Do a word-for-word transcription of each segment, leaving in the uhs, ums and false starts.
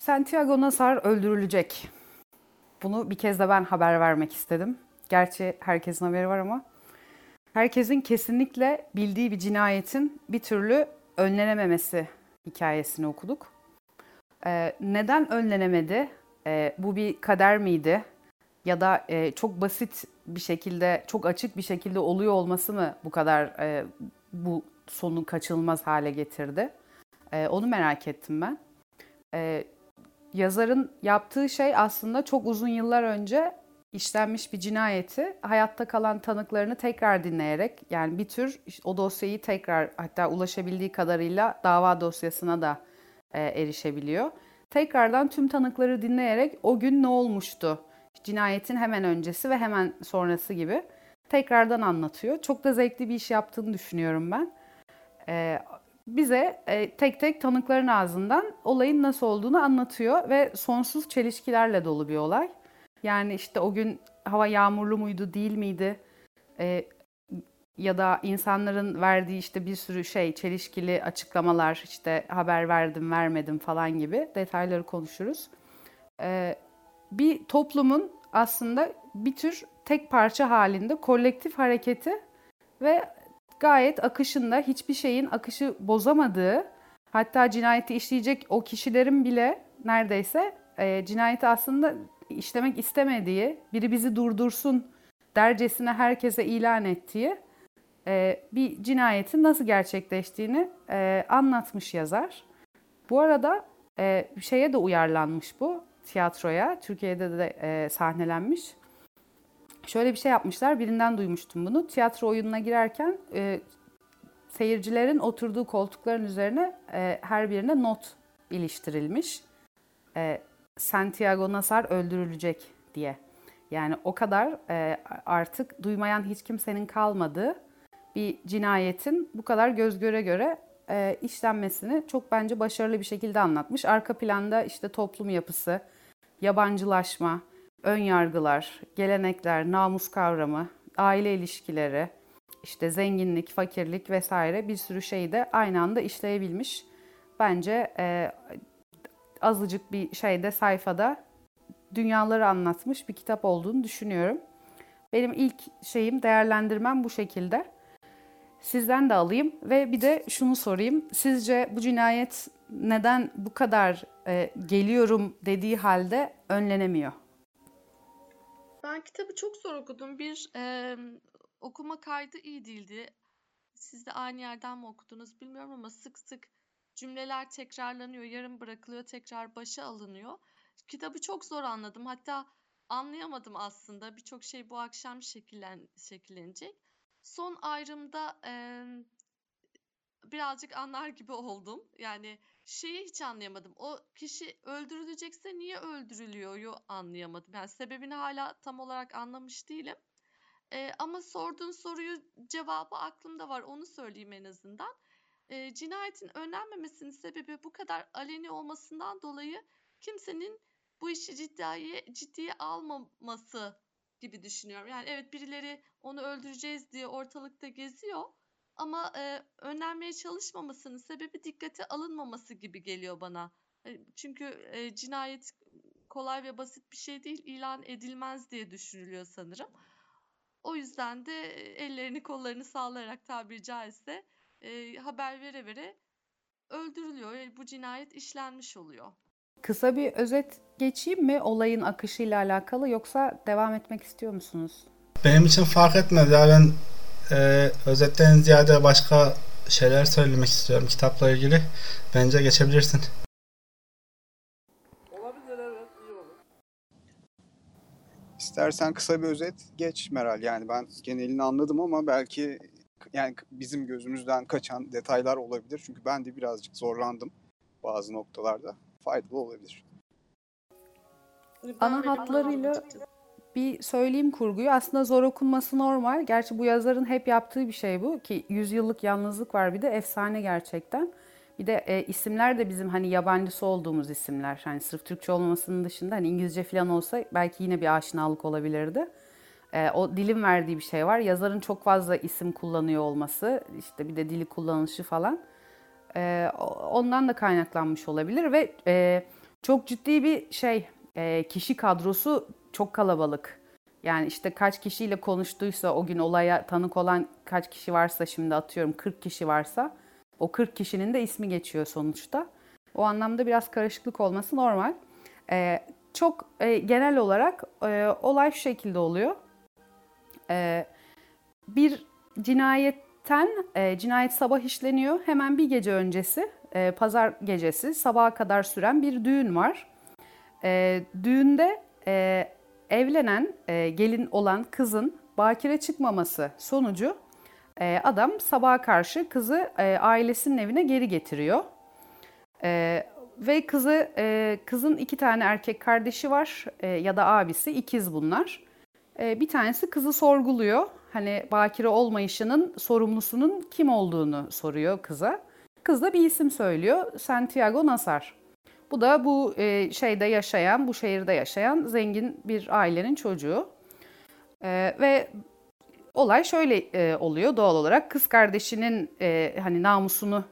Santiago Nazar öldürülecek. Bunu bir kez de ben haber vermek istedim. Gerçi herkesin haberi var ama herkesin kesinlikle bildiği bir cinayetin bir türlü önlenememesi hikayesini okuduk. Ee, neden önlenemedi? Ee, bu bir kader miydi? Ya da e, çok basit bir şekilde, çok açık bir şekilde oluyor olması mı bu kadar e, bu sonu kaçınılmaz hale getirdi? E, onu merak ettim ben. E, Yazarın yaptığı şey aslında çok uzun yıllar önce işlenmiş bir cinayeti hayatta kalan tanıklarını tekrar dinleyerek, yani bir tür o dosyayı tekrar, hatta ulaşabildiği kadarıyla dava dosyasına da e, erişebiliyor. Tekrardan tüm tanıkları dinleyerek o gün ne olmuştu, cinayetin hemen öncesi ve hemen sonrası gibi tekrardan anlatıyor. Çok da zevkli bir iş yaptığını düşünüyorum ben. E, bize e, tek tek tanıkların ağzından olayın nasıl olduğunu anlatıyor ve sonsuz çelişkilerle dolu bir olay. Yani işte o gün hava yağmurlu muydu, değil miydi? E, Ya da insanların verdiği işte bir sürü şey, çelişkili açıklamalar, işte haber verdim, vermedim falan gibi detayları konuşuruz. E, bir toplumun aslında bir tür tek parça halinde kolektif hareketi ve gayet akışında, hiçbir şeyin akışı bozamadığı, hatta cinayeti işleyecek o kişilerin bile neredeyse e, cinayeti aslında işlemek istemediği, biri bizi durdursun dercesine herkese ilan ettiği e, bir cinayetin nasıl gerçekleştiğini e, anlatmış yazar. Bu arada e, şeye de uyarlanmış bu, tiyatroya. Türkiye'de de e, sahnelenmiş. Şöyle bir şey yapmışlar, birinden duymuştum bunu. Tiyatro oyununa girerken e, seyircilerin oturduğu koltukların üzerine e, her birine not iliştirilmiş. E, Santiago Nazar öldürülecek diye. Yani o kadar e, artık duymayan hiç kimsenin kalmadığı bir cinayetin bu kadar göz göre göre e, işlenmesini çok bence başarılı bir şekilde anlatmış. Arka planda işte toplum yapısı, yabancılaşma, ön yargılar, gelenekler, namus kavramı, aile ilişkileri, işte zenginlik, fakirlik vesaire bir sürü şeyi de aynı anda işleyebilmiş. Bence e, azıcık bir şeyde, sayfada dünyaları anlatmış bir kitap olduğunu düşünüyorum. Benim ilk şeyim, değerlendirmem bu şekilde. Sizden de alayım ve bir de şunu sorayım. Sizce bu cinayet neden bu kadar e, geliyorum dediği halde önlenemiyor? Ben kitabı çok zor okudum. Bir e, okuma kaydı iyi değildi. Siz de aynı yerden mi okudunuz bilmiyorum ama sık sık cümleler tekrarlanıyor, yarım bırakılıyor, tekrar başa alınıyor. Kitabı çok zor anladım. Hatta anlayamadım aslında. Birçok şey bu akşam şekillen, şekillenecek. Son ayrımda e, birazcık anlar gibi oldum. Yani şeyi hiç anlayamadım. O kişi öldürülecekse niye öldürülüyor anlayamadım. Yani sebebini hala tam olarak anlamış değilim. Ee, ama sorduğun soruyu cevabı aklımda var. Onu söyleyeyim en azından. Ee, cinayetin önlenmemesinin sebebi bu kadar aleni olmasından dolayı kimsenin bu işi ciddiye, ciddiye almaması gibi düşünüyorum. Yani evet, birileri onu öldüreceğiz diye ortalıkta geziyor. Ama e, önlenmeye çalışmamasının sebebi dikkate alınmaması gibi geliyor bana. E, Çünkü e, cinayet kolay ve basit bir şey değil, ilan edilmez diye düşünülüyor sanırım. O yüzden de ellerini kollarını sallayarak, tabiri caizse e, haber vere vere öldürülüyor ve bu cinayet işlenmiş oluyor. Kısa bir özet geçeyim mi olayın akışıyla alakalı, yoksa devam etmek istiyor musunuz? Benim için fark etmez ya, ben e, özetten ziyade başka şeyler söylemek istiyorum kitapla ilgili. Bence geçebilirsin. Olabilir, evet, iyi olur. İstersen kısa bir özet geç Meral. Yani ben genelini anladım ama belki yani bizim gözümüzden kaçan detaylar olabilir. Çünkü ben de birazcık zorlandım bazı noktalarda. Faydalı olabilir. Ben Ana de hatlarıyla açıkçası. bir söyleyeyim kurguyu. Aslında zor okunması normal. Gerçi bu yazarın hep yaptığı bir şey bu ki yüzyıllık yalnızlık var, bir de efsane gerçekten. Bir de e, isimler de bizim hani yabancısı olduğumuz isimler. Hani sırf Türkçe olmasının dışında hani İngilizce falan olsa belki yine bir aşinalık olabilirdi. E, o dilin verdiği bir şey var. Yazarın çok fazla isim kullanıyor olması, işte bir de dili kullanışı falan. E, ondan da kaynaklanmış olabilir ve e, Çok ciddi bir şey, e, kişi kadrosu çok kalabalık. Yani işte kaç kişiyle konuştuysa o gün olaya tanık olan kaç kişi varsa şimdi atıyorum kırk kişi varsa o kırk kişinin de ismi geçiyor sonuçta. O anlamda biraz karışıklık olması normal. E, çok e, genel olarak e, olay şu şekilde oluyor. E, bir cinayetten, e, cinayet sabah işleniyor. Hemen bir gece öncesi, e, pazar gecesi sabaha kadar süren bir düğün var. E, düğünde e, evlenen, e, gelin olan kızın bakire çıkmaması sonucu e, adam sabaha karşı kızı e, ailesinin evine geri getiriyor. E, ve kızı e, kızın iki tane erkek kardeşi var e, ya da abisi, ikiz bunlar. E, bir tanesi kızı sorguluyor. Hani bakire olmayışının sorumlusunun kim olduğunu soruyor kıza. Kız da bir isim söylüyor. Santiago Nazar. Bu da bu e, şeyde yaşayan, bu şehirde yaşayan zengin bir ailenin çocuğu. E, ve olay şöyle e, oluyor doğal olarak. Kız kardeşinin e, hani namusunu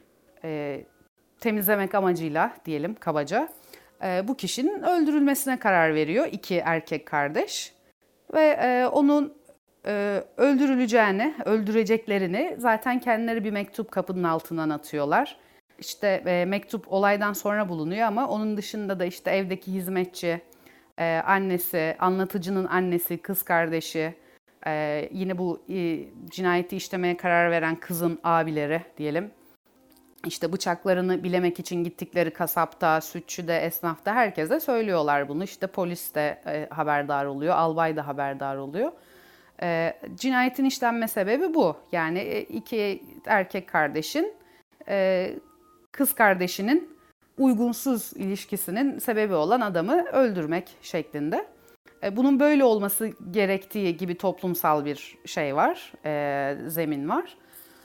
e, temizlemek amacıyla diyelim kabaca e, bu kişinin öldürülmesine karar veriyor iki erkek kardeş. Ve e, onun e, öldürüleceğini, öldüreceklerini zaten kendileri bir mektup kapının altından atıyorlar. İşte e, mektup olaydan sonra bulunuyor ama onun dışında da işte evdeki hizmetçi, e, annesi, anlatıcının annesi, kız kardeşi, e, yine bu e, cinayeti işlemeye karar veren kızın abileri diyelim. İşte bıçaklarını bilemek için gittikleri kasapta, sütçüde, esnafta herkese söylüyorlar bunu. İşte polis de e, haberdar oluyor, albay da haberdar oluyor. E, cinayetin işlenme sebebi bu. Yani e, iki erkek kardeşin e, kız kardeşinin uygunsuz ilişkisinin sebebi olan adamı öldürmek şeklinde. E, bunun böyle olması gerektiği gibi toplumsal bir şey var, e, zemin var.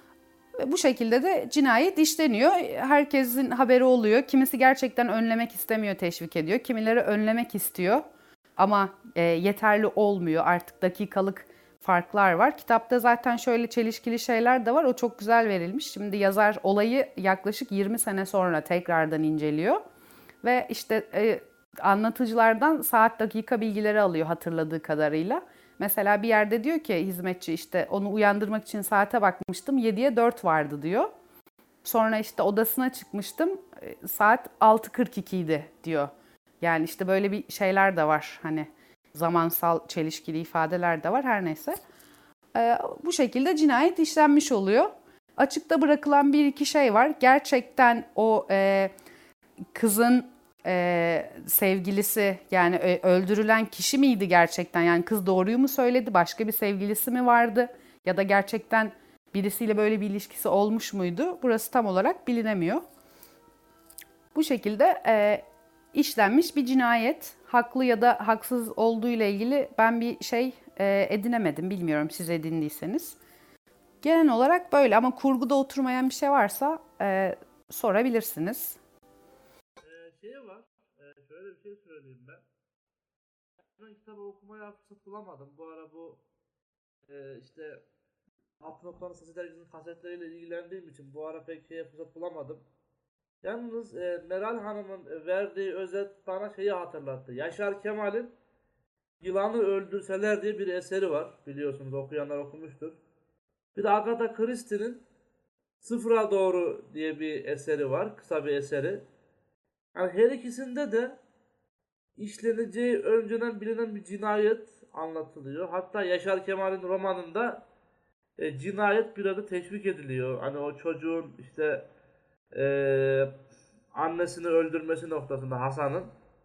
Bu şekilde de cinayet işleniyor. Herkesin haberi oluyor. Kimisi gerçekten önlemek istemiyor, teşvik ediyor. Kimileri önlemek istiyor ama e, yeterli olmuyor. Artık dakikalık farklar var. Kitapta zaten şöyle çelişkili şeyler de var. O çok güzel verilmiş. Şimdi yazar olayı yaklaşık yirmi sene sonra tekrardan inceliyor. Ve işte e, anlatıcılardan saat dakika bilgileri alıyor hatırladığı kadarıyla. Mesela bir yerde diyor ki hizmetçi işte onu uyandırmak için saate bakmıştım yediye dört vardı diyor. Sonra işte odasına çıkmıştım saat altı kırk iki idi diyor. Yani işte böyle bir şeyler de var hani zamansal çelişkili ifadeler de var her neyse. Ee, bu şekilde cinayet işlenmiş oluyor. Açıkta bırakılan bir iki şey var. Gerçekten o e, kızın Ee, sevgilisi yani öldürülen kişi miydi gerçekten? Yani kız doğruyu mu söyledi? Başka bir sevgilisi mi vardı? Ya da gerçekten birisiyle böyle bir ilişkisi olmuş muydu? Burası tam olarak bilinemiyor. Bu şekilde e, işlenmiş bir cinayet. Haklı ya da haksız olduğu ile ilgili ben bir şey e, edinemedim. Bilmiyorum siz edindiyseniz. Genel olarak böyle ama kurguda oturmayan bir şey varsa e, sorabilirsiniz. Şey var, e, şöyle bir şey söyleyeyim ben. Ben kitabı okumaya fırsat bulamadım. Bu ara bu e, işte Altın Oklar'ın Sesi Dergisi'nin kasetleriyle ilgilendiğim için bu ara pek şeye fırsat bulamadım. Yalnız e, Meral Hanım'ın verdiği özet bana şeyi hatırlattı. Yaşar Kemal'in Yılanı Öldürseler diye bir eseri var. Biliyorsunuz okuyanlar okumuştur. Bir de Agatha Christie'nin Sıfıra Doğru diye bir eseri var. Kısa bir eseri. Yani her ikisinde de işleneceği önceden bilinen bir cinayet anlatılıyor. Hatta Yaşar Kemal'in romanında e, cinayet bir adı teşvik ediliyor. Hani o çocuğun işte e, annesini öldürmesi noktasında Hasan'ın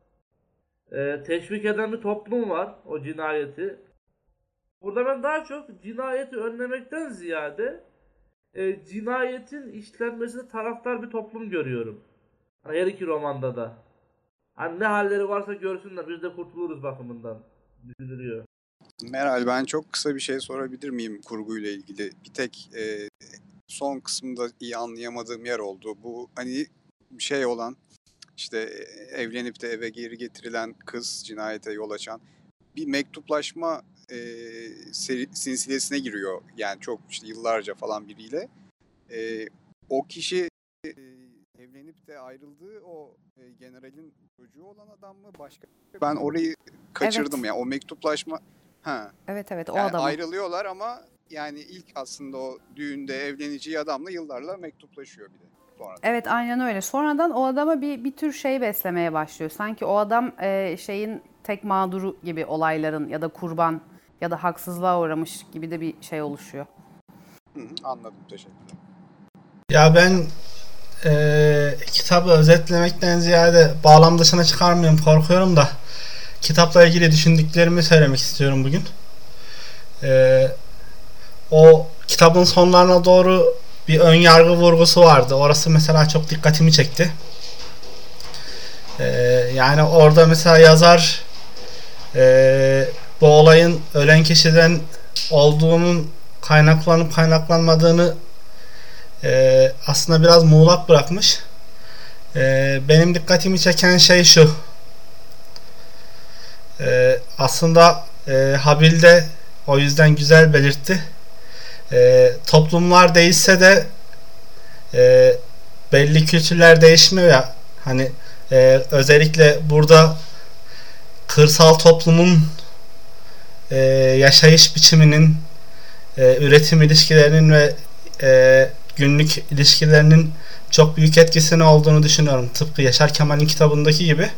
e, teşvik eden bir toplum var o cinayeti. Burada ben daha çok cinayeti önlemekten ziyade e, cinayetin işlenmesine taraftar bir toplum görüyorum. Hani her iki romanda da. Hani ne halleri varsa görsünler biz de kurtuluruz bakımından düşünülüyor. Meral, ben çok kısa bir şey sorabilir miyim kurguyla ilgili? Bir tek e, son kısmında iyi anlayamadığım yer oldu. Bu hani şey olan işte evlenip de eve geri getirilen kız cinayete yol açan bir mektuplaşma e, seri, silsilesine giriyor. Yani çok işte yıllarca falan biriyle. E, o kişi e, evlenip de ayrıldığı o e, generalin çocuğu olan adam mı başka? Ben orayı kaçırdım Evet. ya. O mektuplaşma. Ha. Evet evet o Yani adamı. ayrılıyorlar ama yani ilk aslında o düğünde evleneceği adamla yıllarla mektuplaşıyor bir de. Sonra. Evet aynen öyle. Sonradan o adama bir bir tür şey beslemeye başlıyor. Sanki o adam e, şeyin tek mağduru gibi olayların ya da kurban ya da haksızlığa uğramış gibi de bir şey oluşuyor. Hı hı, anladım. Teşekkürler. Ya ben eee, kitabı özetlemekten ziyade bağlam dışına çıkarmayayım korkuyorum da kitapla ilgili düşündüklerimi söylemek istiyorum bugün. Eee, o kitabın sonlarına doğru bir ön yargı vurgusu vardı. Orası mesela çok dikkatimi çekti. Eee, yani orada mesela yazar eee, bu olayın ölen kişiden olduğunun kaynaklanıp kaynaklanmadığını eee, aslında biraz muğlak bırakmış. Eee, benim dikkatimi çeken şey şu. Eee, aslında eee Habil'de o yüzden güzel belirtti. Eee, toplumlar değişse de eee, belli kültürler değişmiyor ya. Hani eee, özellikle burada kırsal toplumun eee, yaşayış biçiminin, eee, üretim ilişkilerinin ve eee, günlük ilişkilerinin çok büyük etkisinin olduğunu düşünüyorum. Tıpkı Yaşar Kemal'in kitabındaki gibi.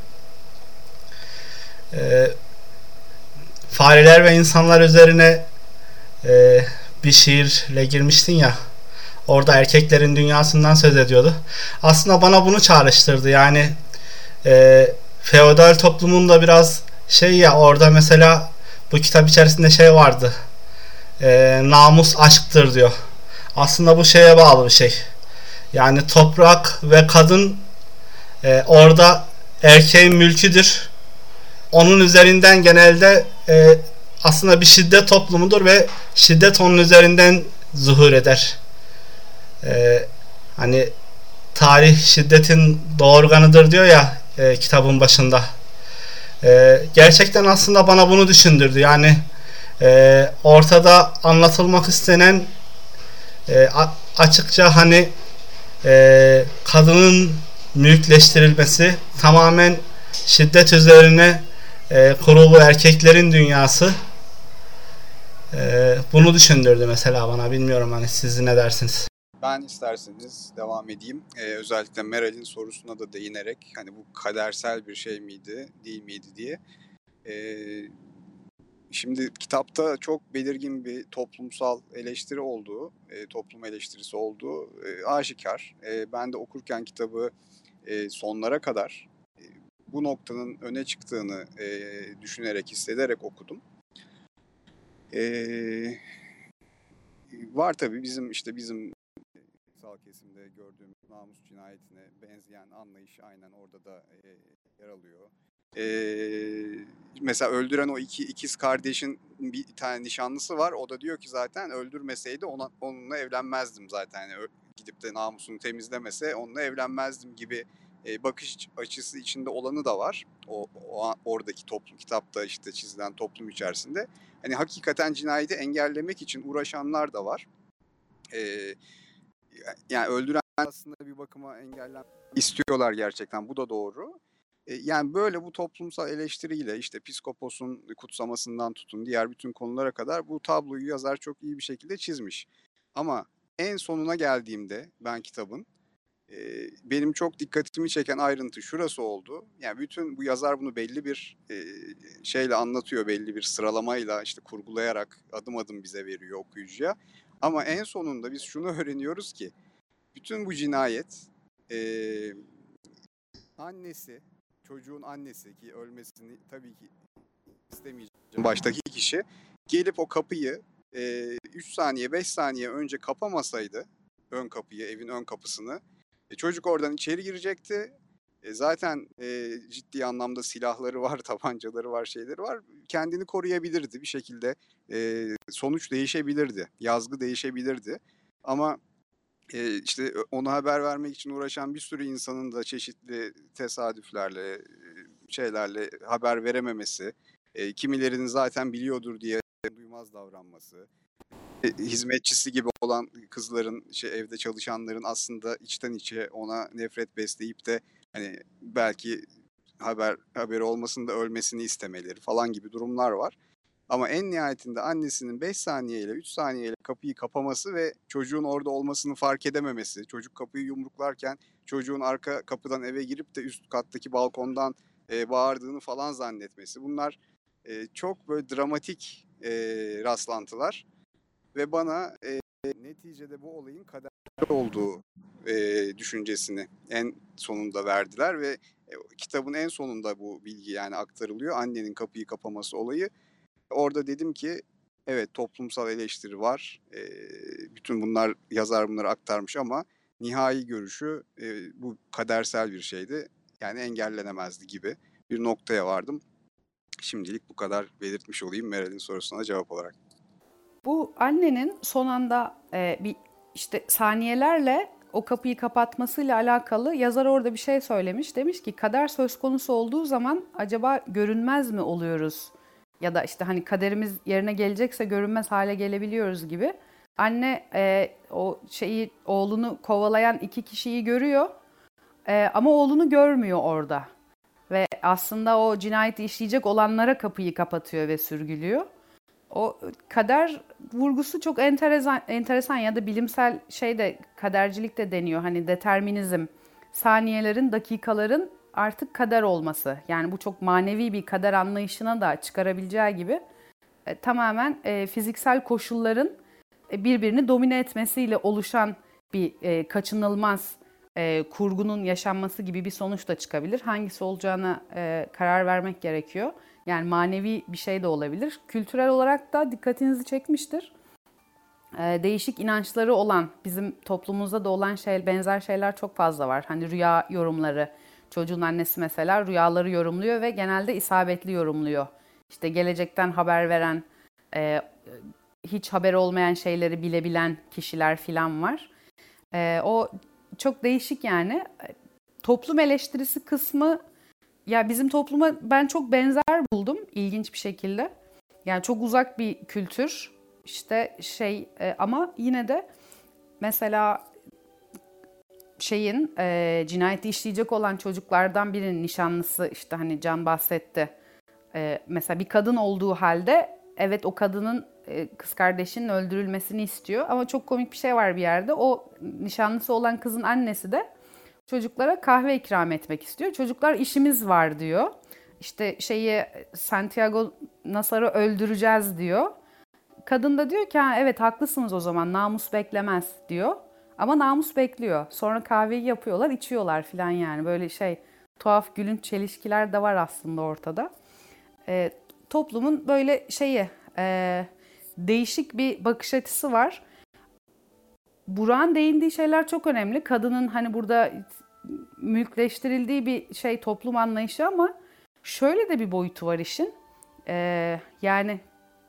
Eee, fareler ve insanlar üzerine eee, bir şiirle girmiştin ya. Orada erkeklerin dünyasından söz ediyordu. Aslında bana bunu çağrıştırdı. Yani eee feodal toplumun da biraz şey ya, orada mesela bu kitap içerisinde şey vardı. Eee, namus aşktır diyor. Aslında bu şeye bağlı bir şey. Yani toprak ve kadın eee, orada erkeğin mülküdür. Onun üzerinden genelde eee, aslında bir şiddet toplumudur ve şiddet onun üzerinden zuhur eder. Eee, hani tarih şiddetin doğurganıdır diyor ya e, kitabın başında. E, gerçekten aslında bana bunu düşündürdü. Yani e, ortada anlatılmak istenen e, a- açıkça hani e, kadının mülkleştirilmesi, tamamen şiddet üzerine e, kurulu erkeklerin dünyası. E, bunu düşündürdü mesela bana. Bilmiyorum hani siz ne dersiniz? Ben isterseniz devam edeyim. Ee, özellikle Meral'in sorusuna da değinerek hani bu kadersel bir şey miydi, değil miydi diye. Ee, şimdi kitapta çok belirgin bir toplumsal eleştiri olduğu, e, toplum eleştirisi olduğu e, aşikar. E, ben de okurken kitabı e, sonlara kadar e, bu noktanın öne çıktığını e, düşünerek, hissederek okudum. E, var tabii bizim işte bizim sağ kesimde gördüğümüz namus cinayetine benzeyen anlayış aynen orada da e, yer alıyor. E, mesela öldüren o iki ikiz kardeşin bir tane nişanlısı var. O da diyor ki zaten öldürmeseydi ona, onunla evlenmezdim zaten. Yani gidip de namusunu temizlemese onunla evlenmezdim gibi e, bakış açısı içinde olanı da var. O, o oradaki toplum, kitapta işte çizilen toplum içerisinde. Hani hakikaten cinayeti engellemek için uğraşanlar da var. Eee Yani öldüren aslında bir bakıma engellenmek istiyorlar gerçekten. Bu da doğru. E, Yani böyle bu toplumsal eleştiriyle işte Piskopos'un kutsamasından tutun diğer bütün konulara kadar bu tabloyu yazar çok iyi bir şekilde çizmiş. Ama en sonuna geldiğimde ben kitabın e, benim çok dikkatimi çeken ayrıntı şurası oldu. Yani bütün bu yazar bunu belli bir e, şeyle anlatıyor, belli bir sıralamayla işte kurgulayarak adım adım bize veriyor okuyucuya. Ama en sonunda biz şunu öğreniyoruz ki bütün bu cinayet eee, annesi, çocuğun annesi ki ölmesini tabii ki istemeyeceğim baştaki kişi gelip o kapıyı üç saniye beş saniye önce kapamasaydı ön kapıyı, evin ön kapısını e, çocuk oradan içeri girecekti. E, zaten e, ciddi anlamda silahları var, tabancaları var, şeyleri var. Kendini koruyabilirdi bir şekilde. E, sonuç değişebilirdi, yazgı değişebilirdi. Ama Eee, işte, ona haber vermek için uğraşan bir sürü insanın da çeşitli tesadüflerle, eee, şeylerle haber verememesi, eee, kimilerinin zaten biliyordur diye duymaz davranması. e, hizmetçisi gibi olan kızların, şey, evde çalışanların aslında içten içe ona nefret besleyip de hani belki haber haberi olmasın da ölmesini istemeleri falan gibi durumlar var. Ama en nihayetinde annesinin beş saniyeyle üç saniyeyle kapıyı kapaması ve çocuğun orada olmasını fark edememesi, çocuk kapıyı yumruklarken çocuğun arka kapıdan eve girip de üst kattaki balkondan e, bağırdığını falan zannetmesi. Bunlar e, çok böyle dramatik e, rastlantılar ve bana e, neticede bu olayın kader olduğu e, düşüncesini en sonunda verdiler ve e, kitabın en sonunda bu bilgi yani aktarılıyor. Annenin kapıyı kapaması olayı. Orada dedim ki evet, toplumsal eleştiri var. E, bütün bunlar, yazar bunları aktarmış ama nihai görüşü e, bu kadersel bir şeydi. Yani engellenemezdi gibi bir noktaya vardım. Şimdilik bu kadar belirtmiş olayım Meral'in sorusuna cevap olarak. Bu annenin son anda e, bir işte saniyelerle o kapıyı kapatmasıyla alakalı yazar orada bir şey söylemiş. Demiş ki kader söz konusu olduğu zaman acaba görünmez mi oluyoruz? Ya da işte hani kaderimiz yerine gelecekse görünmez hale gelebiliyoruz gibi. Anne e, o şeyi oğlunu kovalayan iki kişiyi görüyor e, ama oğlunu görmüyor orada. Ve aslında o cinayeti işleyecek olanlara kapıyı kapatıyor ve sürgülüyor. O kader vurgusu çok enteresan, enteresan ya da bilimsel şey de kadercilik de deniyor. Hani determinizm, saniyelerin, dakikaların artık kader olması. Yani bu çok manevi bir kader anlayışına da çıkarabileceği gibi e, tamamen e, fiziksel koşulların e, birbirini domine etmesiyle oluşan bir e, kaçınılmaz e, kurgunun yaşanması gibi bir sonuç da çıkabilir. Hangisi olacağına e, karar vermek gerekiyor. Yani manevi bir şey de olabilir. Kültürel olarak da dikkatinizi çekmiştir. Ee, değişik inançları olan, bizim toplumumuzda da olan şey, benzer şeyler çok fazla var. Hani rüya yorumları, çocuğun annesi mesela rüyaları yorumluyor ve genelde isabetli yorumluyor. İşte gelecekten haber veren, e, hiç haber olmayan şeyleri bilebilen kişiler falan var. E, o çok değişik yani. Toplum eleştirisi kısmı, ya bizim topluma ben çok benzer buldum ilginç bir şekilde. Yani çok uzak bir kültür işte şey e, ama yine de mesela şeyin e, cinayeti işleyecek olan çocuklardan birinin nişanlısı, işte hani Can bahsetti. E, mesela bir kadın olduğu halde evet o kadının e, kız kardeşinin öldürülmesini istiyor ama çok komik bir şey var bir yerde. O nişanlısı olan kızın annesi de çocuklara kahve ikram etmek istiyor. Çocuklar işimiz var diyor. İşte şeyi Santiago Nasar'ı öldüreceğiz diyor. Kadın da diyor ki ha, evet haklısınız o zaman namus beklemez diyor. Ama namus bekliyor. Sonra kahveyi yapıyorlar, içiyorlar filan yani. Böyle şey tuhaf gülünç çelişkiler de var aslında ortada. E, toplumun böyle şeyi e, değişik bir bakış açısı var. Burak'ın değindiği şeyler çok önemli. Kadının hani burada mülkleştirildiği bir şey toplum anlayışı ama şöyle de bir boyutu var işin. Ee, yani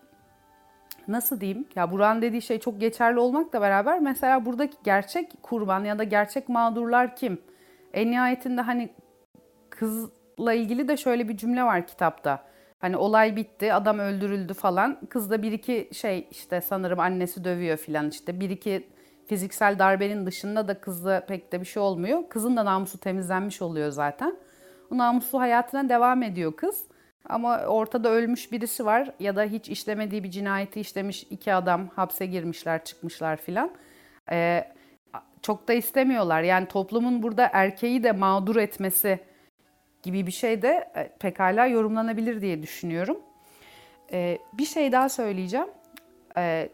nasıl diyeyim? Ya Burak'ın dediği şey çok geçerli olmakla beraber mesela buradaki gerçek kurban ya da gerçek mağdurlar kim? En nihayetinde hani kızla ilgili de şöyle bir cümle var kitapta. Hani olay bitti, adam öldürüldü falan. Kız da bir iki şey işte sanırım annesi dövüyor filan işte bir iki fiziksel darbenin dışında da kızda pek de bir şey olmuyor. Kızın da namusu temizlenmiş oluyor zaten. O namuslu hayatına devam ediyor kız. Ama ortada ölmüş birisi var ya da hiç işlemediği bir cinayeti işlemiş iki adam hapse girmişler, çıkmışlar filan. Ee, çok da istemiyorlar. Yani toplumun burada erkeği de mağdur etmesi gibi bir şey de pekala yorumlanabilir diye düşünüyorum. Ee, bir şey daha söyleyeceğim. Ee,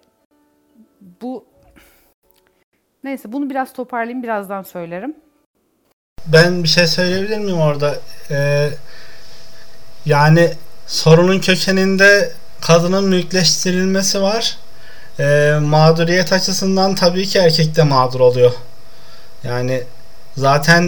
bu Neyse bunu biraz toparlayayım, birazdan söylerim. Ben bir şey söyleyebilir miyim orada? Ee, yani sorunun kökeninde kadının mülkleştirilmesi var. Ee, mağduriyet açısından tabii ki erkek de mağdur oluyor. Yani zaten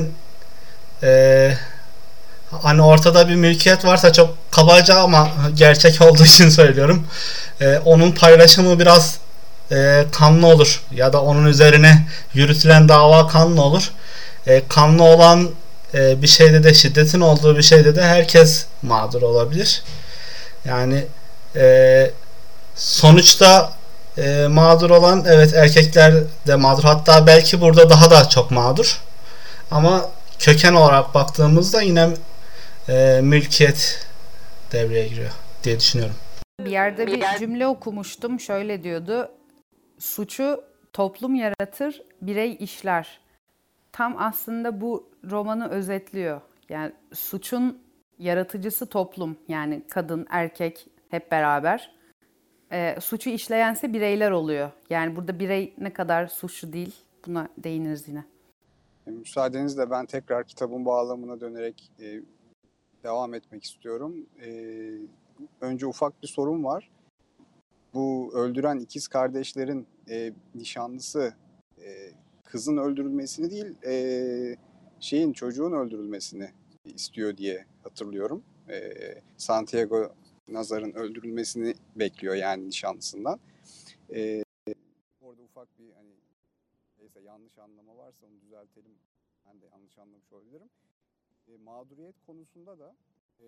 e, hani ortada bir mülkiyet varsa, çok kabaca ama gerçek olduğu için söylüyorum. Ee, onun paylaşımı biraz E, kanlı olur ya da onun üzerine yürütülen dava kanlı olur. E, kanlı olan e, bir şeyde de, şiddetin olduğu bir şeyde de herkes mağdur olabilir. Yani e, sonuçta e, mağdur olan, evet, erkekler de mağdur. Hatta belki burada daha da çok mağdur. Ama köken olarak baktığımızda yine e, mülkiyet devreye giriyor diye düşünüyorum. Bir yerde bir cümle okumuştum. Şöyle diyordu. Suçu toplum yaratır, birey işler. Tam aslında bu romanı özetliyor. Yani suçun yaratıcısı toplum. Yani kadın, erkek hep beraber. E, suçu işleyense bireyler oluyor. Yani burada birey ne kadar suçlu değil, buna değiniriz yine. E, müsaadenizle ben tekrar kitabın bağlamına dönerek e, devam etmek istiyorum. E, önce ufak bir sorum var. Bu öldüren ikiz kardeşlerin e, nişanlısı e, kızın öldürülmesini değil, e, şeyin çocuğun öldürülmesini istiyor diye hatırlıyorum. E, Santiago Nazar'ın öldürülmesini bekliyor yani nişanlısından. E, orada ufak bir hani neyse yanlış anlama varsa onu düzeltelim. Ben de yanlış anlamış olabilirim. E, mağduriyet konusunda da e,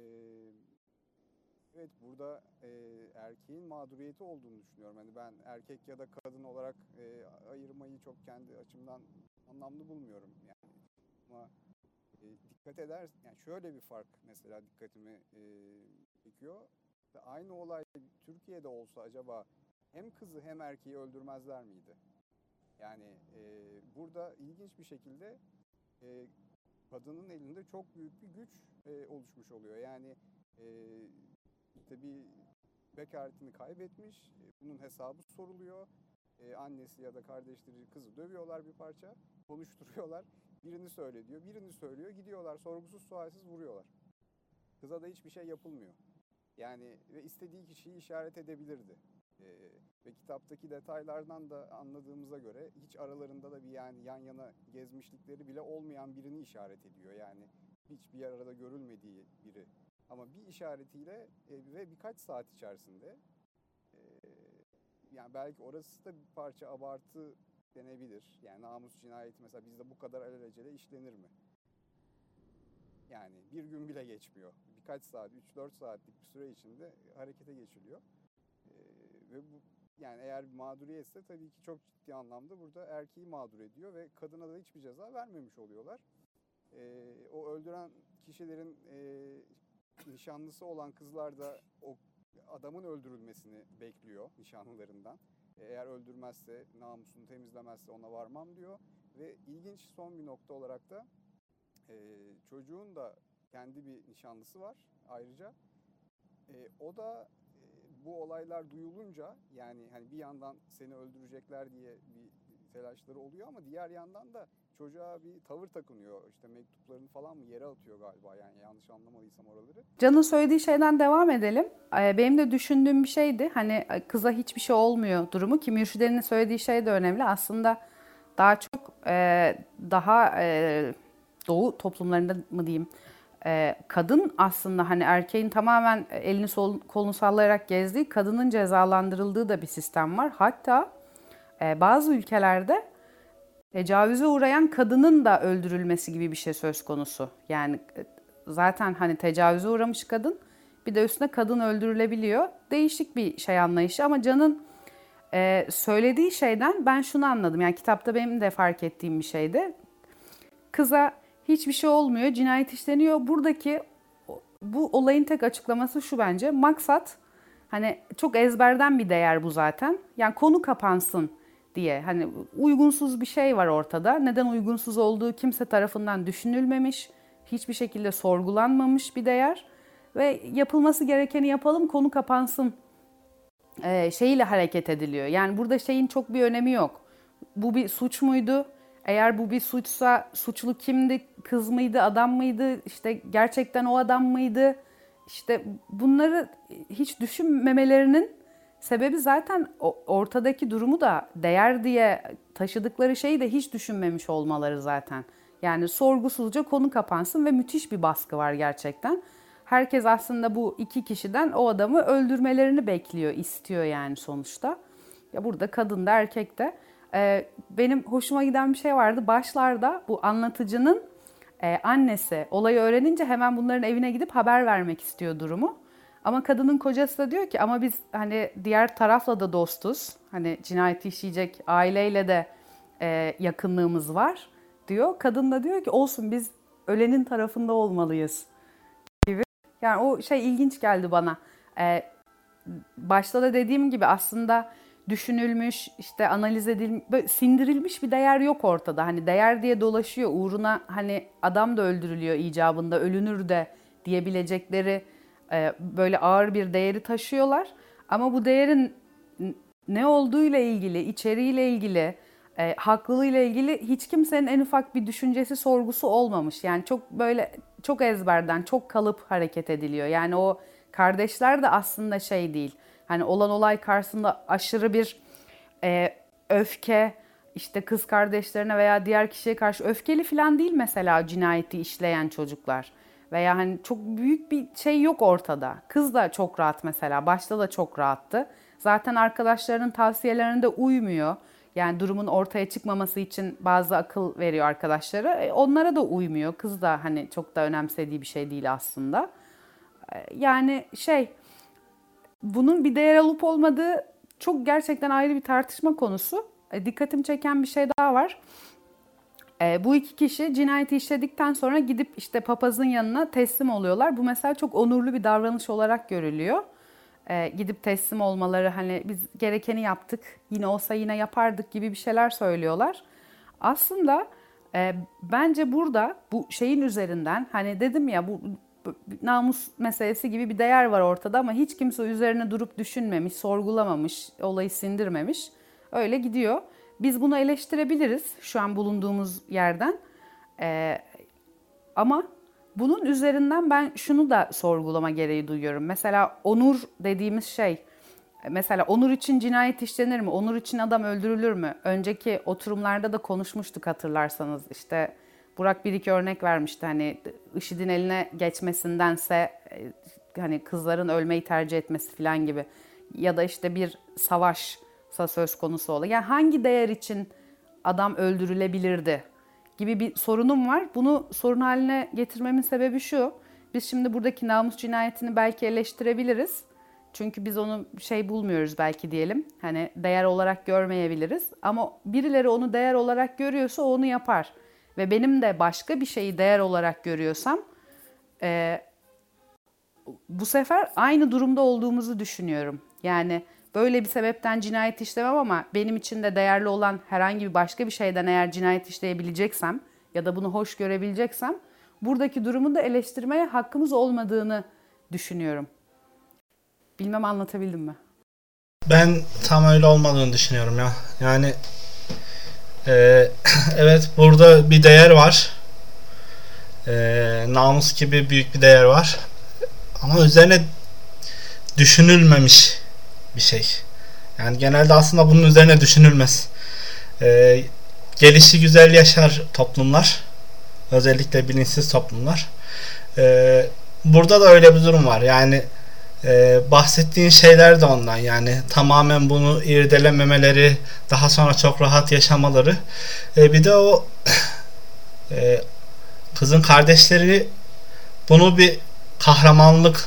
evet burada e, erkeğin mağduriyeti olduğunu düşünüyorum. Hani ben erkek ya da kadın olarak e, ayırmayı çok kendi açımdan anlamlı bulmuyorum yani. Ama e, dikkat eder, yani şöyle bir fark mesela dikkatimi e, çekiyor. Aynı olay Türkiye'de olsa acaba hem kızı hem erkeği öldürmezler miydi? Yani e, burada ilginç bir şekilde e, kadının elinde çok büyük bir güç e, oluşmuş oluyor. Yani e, işte bir bekaretini kaybetmiş, e, bunun hesabı soruluyor. E, annesi ya da kardeşleri kızı dövüyorlar bir parça, konuşturuyorlar. Birini söyle diyor, birini söylüyor, gidiyorlar sorgusuz sualsiz vuruyorlar. Kıza da hiçbir şey yapılmıyor. Yani ve istediği kişiyi işaret edebilirdi. Ee, ve kitaptaki detaylardan da anladığımıza göre hiç aralarında da bir yani yan yana gezmişlikleri bile olmayan birini işaret ediyor. Yani hiçbir arada görülmediği biri. Ama bir işaretiyle e, ve birkaç saat içerisinde e, yani belki orası da bir parça abartı denebilir. Yani namus cinayeti mesela bizde bu kadar alelacele işlenir mi? Yani bir gün bile geçmiyor. Birkaç saat, üç dört saatlik bir süre içinde harekete geçiliyor. Ee, ve bu yani eğer bir mağduriyetse tabii ki çok ciddi anlamda burada erkeği mağdur ediyor ve kadına da hiçbir ceza vermemiş oluyorlar. Ee, o öldüren kişilerin e, nişanlısı olan kızlar da o adamın öldürülmesini bekliyor nişanlılarından. Eğer öldürmezse, namusunu temizlemezse ona varmam diyor. Ve ilginç son bir nokta olarak da e, çocuğun da kendi bir nişanlısı var ayrıca. E, o da e, bu olaylar duyulunca yani hani bir yandan seni öldürecekler diye bir telaşları oluyor ama diğer yandan da çocuğa bir tavır takınıyor. İşte mektuplarını falan mı yere atıyor galiba yani yanlış anlamadıysam oraları. Can'ın söylediği şeyden devam edelim. Benim de düşündüğüm bir şeydi. Hani kıza hiçbir şey olmuyor durumu ki Mürşide'nin söylediği şey de önemli. Aslında daha çok daha doğu toplumlarında mı diyeyim kadın aslında hani erkeğin tamamen elini kolunu sallayarak gezdiği, kadının cezalandırıldığı da bir sistem var. Hatta bazı ülkelerde tecavüze uğrayan kadının da öldürülmesi gibi bir şey söz konusu. Yani zaten hani tecavüze uğramış kadın bir de üstüne kadın öldürülebiliyor. Değişik bir şey anlayışı ama Can'ın e, söylediği şeyden ben şunu anladım. Yani kitapta benim de fark ettiğim bir şeydi. Kıza hiçbir şey olmuyor, cinayet işleniyor. Buradaki bu olayın tek açıklaması şu bence. Maksat hani çok ezberden bir değer bu zaten. Yani konu kapansın diye. Hani uygunsuz bir şey var ortada. Neden uygunsuz olduğu kimse tarafından düşünülmemiş. Hiçbir şekilde sorgulanmamış bir değer. Ve yapılması gerekeni yapalım, konu kapansın ee, şeyiyle hareket ediliyor. Yani burada şeyin çok bir önemi yok. Bu bir suç muydu? Eğer bu bir suçsa suçlu kimdi? Kız mıydı, adam mıydı? İşte gerçekten o adam mıydı? İşte bunları hiç düşünmemelerinin sebebi zaten ortadaki durumu da değer diye taşıdıkları şeyi de hiç düşünmemiş olmaları zaten. Yani sorgusuzca konu kapansın ve müthiş bir baskı var gerçekten. Herkes aslında bu iki kişiden o adamı öldürmelerini bekliyor, istiyor yani sonuçta. Ya burada kadın da erkek de. Ee, benim hoşuma giden bir şey vardı. Başlarda bu anlatıcının e, annesi olayı öğrenince hemen bunların evine gidip haber vermek istiyor durumu. Ama kadının kocası da diyor ki ama biz hani diğer tarafla da dostuz. Hani cinayeti işleyecek aileyle de e, yakınlığımız var diyor. Kadın da diyor ki olsun biz ölenin tarafında olmalıyız gibi. Yani o şey ilginç geldi bana. E, başta da dediğim gibi aslında düşünülmüş, işte analiz edilmiş, böyle sindirilmiş bir değer yok ortada. Hani değer diye dolaşıyor. Uğruna hani adam da öldürülüyor icabında, ölünür de diyebilecekleri e, böyle ağır bir değeri taşıyorlar. Ama bu değerin ne olduğuyla ilgili, içeriğiyle ilgili, e, haklılığıyla ilgili hiç kimsenin en ufak bir düşüncesi, sorgusu olmamış. Yani çok böyle çok ezberden, çok kalıp hareket ediliyor. Yani o kardeşler de aslında şey değil. Hani olan olay karşısında aşırı bir e, öfke, işte kız kardeşlerine veya diğer kişiye karşı öfkeli falan değil mesela cinayeti işleyen çocuklar. Veya hani çok büyük bir şey yok ortada. Kız da çok rahat mesela. Başta da çok rahattı. Zaten arkadaşlarının tavsiyelerine de uymuyor. Yani durumun ortaya çıkmaması için bazı akıl veriyor arkadaşları. E, onlara da uymuyor. Kız da hani çok da önemsediği bir şey değil aslında. E, yani şey, bunun bir değer olup olmadığı çok gerçekten ayrı bir tartışma konusu. E, dikkatimi çeken bir şey daha var. E, bu iki kişi cinayeti işledikten sonra gidip işte papazın yanına teslim oluyorlar. Bu mesela çok onurlu bir davranış olarak görülüyor. E, gidip teslim olmaları, hani biz gerekeni yaptık, yine olsa yine yapardık gibi bir şeyler söylüyorlar. Aslında e, bence burada bu şeyin üzerinden, hani dedim ya bu, bu namus meselesi gibi bir değer var ortada ama hiç kimse üzerine durup düşünmemiş, sorgulamamış, olayı sindirmemiş. Öyle gidiyor. Biz bunu eleştirebiliriz şu an bulunduğumuz yerden. Ee, ama bunun üzerinden ben şunu da sorgulama gereği duyuyorum. Mesela onur dediğimiz şey, mesela onur için cinayet işlenir mi? Onur için adam öldürülür mü? Önceki oturumlarda da konuşmuştuk hatırlarsanız. İşte Burak bir iki örnek vermişti. Hani IŞİD'in eline geçmesindense hani kızların ölmeyi tercih etmesi falan gibi. Ya da işte bir savaşsa söz konusu olur. Yani hangi değer için adam öldürülebilirdi gibi bir sorunum var. Bunu sorun haline getirmemin sebebi şu. Biz şimdi buradaki namus cinayetini belki eleştirebiliriz. Çünkü biz onu şey bulmuyoruz belki diyelim. Hani değer olarak görmeyebiliriz. Ama birileri onu değer olarak görüyorsa onu yapar. Ve benim de başka bir şeyi değer olarak görüyorsam e, bu sefer aynı durumda olduğumuzu düşünüyorum. Yani böyle bir sebepten cinayet işlemem ama benim için de değerli olan herhangi bir başka bir şeyden eğer cinayet işleyebileceksem ya da bunu hoş görebileceksem buradaki durumu da eleştirmeye hakkımız olmadığını düşünüyorum. Bilmem anlatabildim mi? Ben tam öyle olmadığını düşünüyorum ya. Yani e, evet, burada bir değer var. E, namus gibi büyük bir değer var. Ama üzerine düşünülmemiş bir şey. Yani genelde aslında bunun üzerine düşünülmez. E, gelişi güzel yaşar toplumlar. Özellikle bilinçsiz toplumlar. E, burada da öyle bir durum var. Yani Ee, bahsettiğin şeyler de ondan, yani tamamen bunu irdelememeleri, daha sonra çok rahat yaşamaları. Ee, bir de o e, kızın kardeşleri bunu bir kahramanlık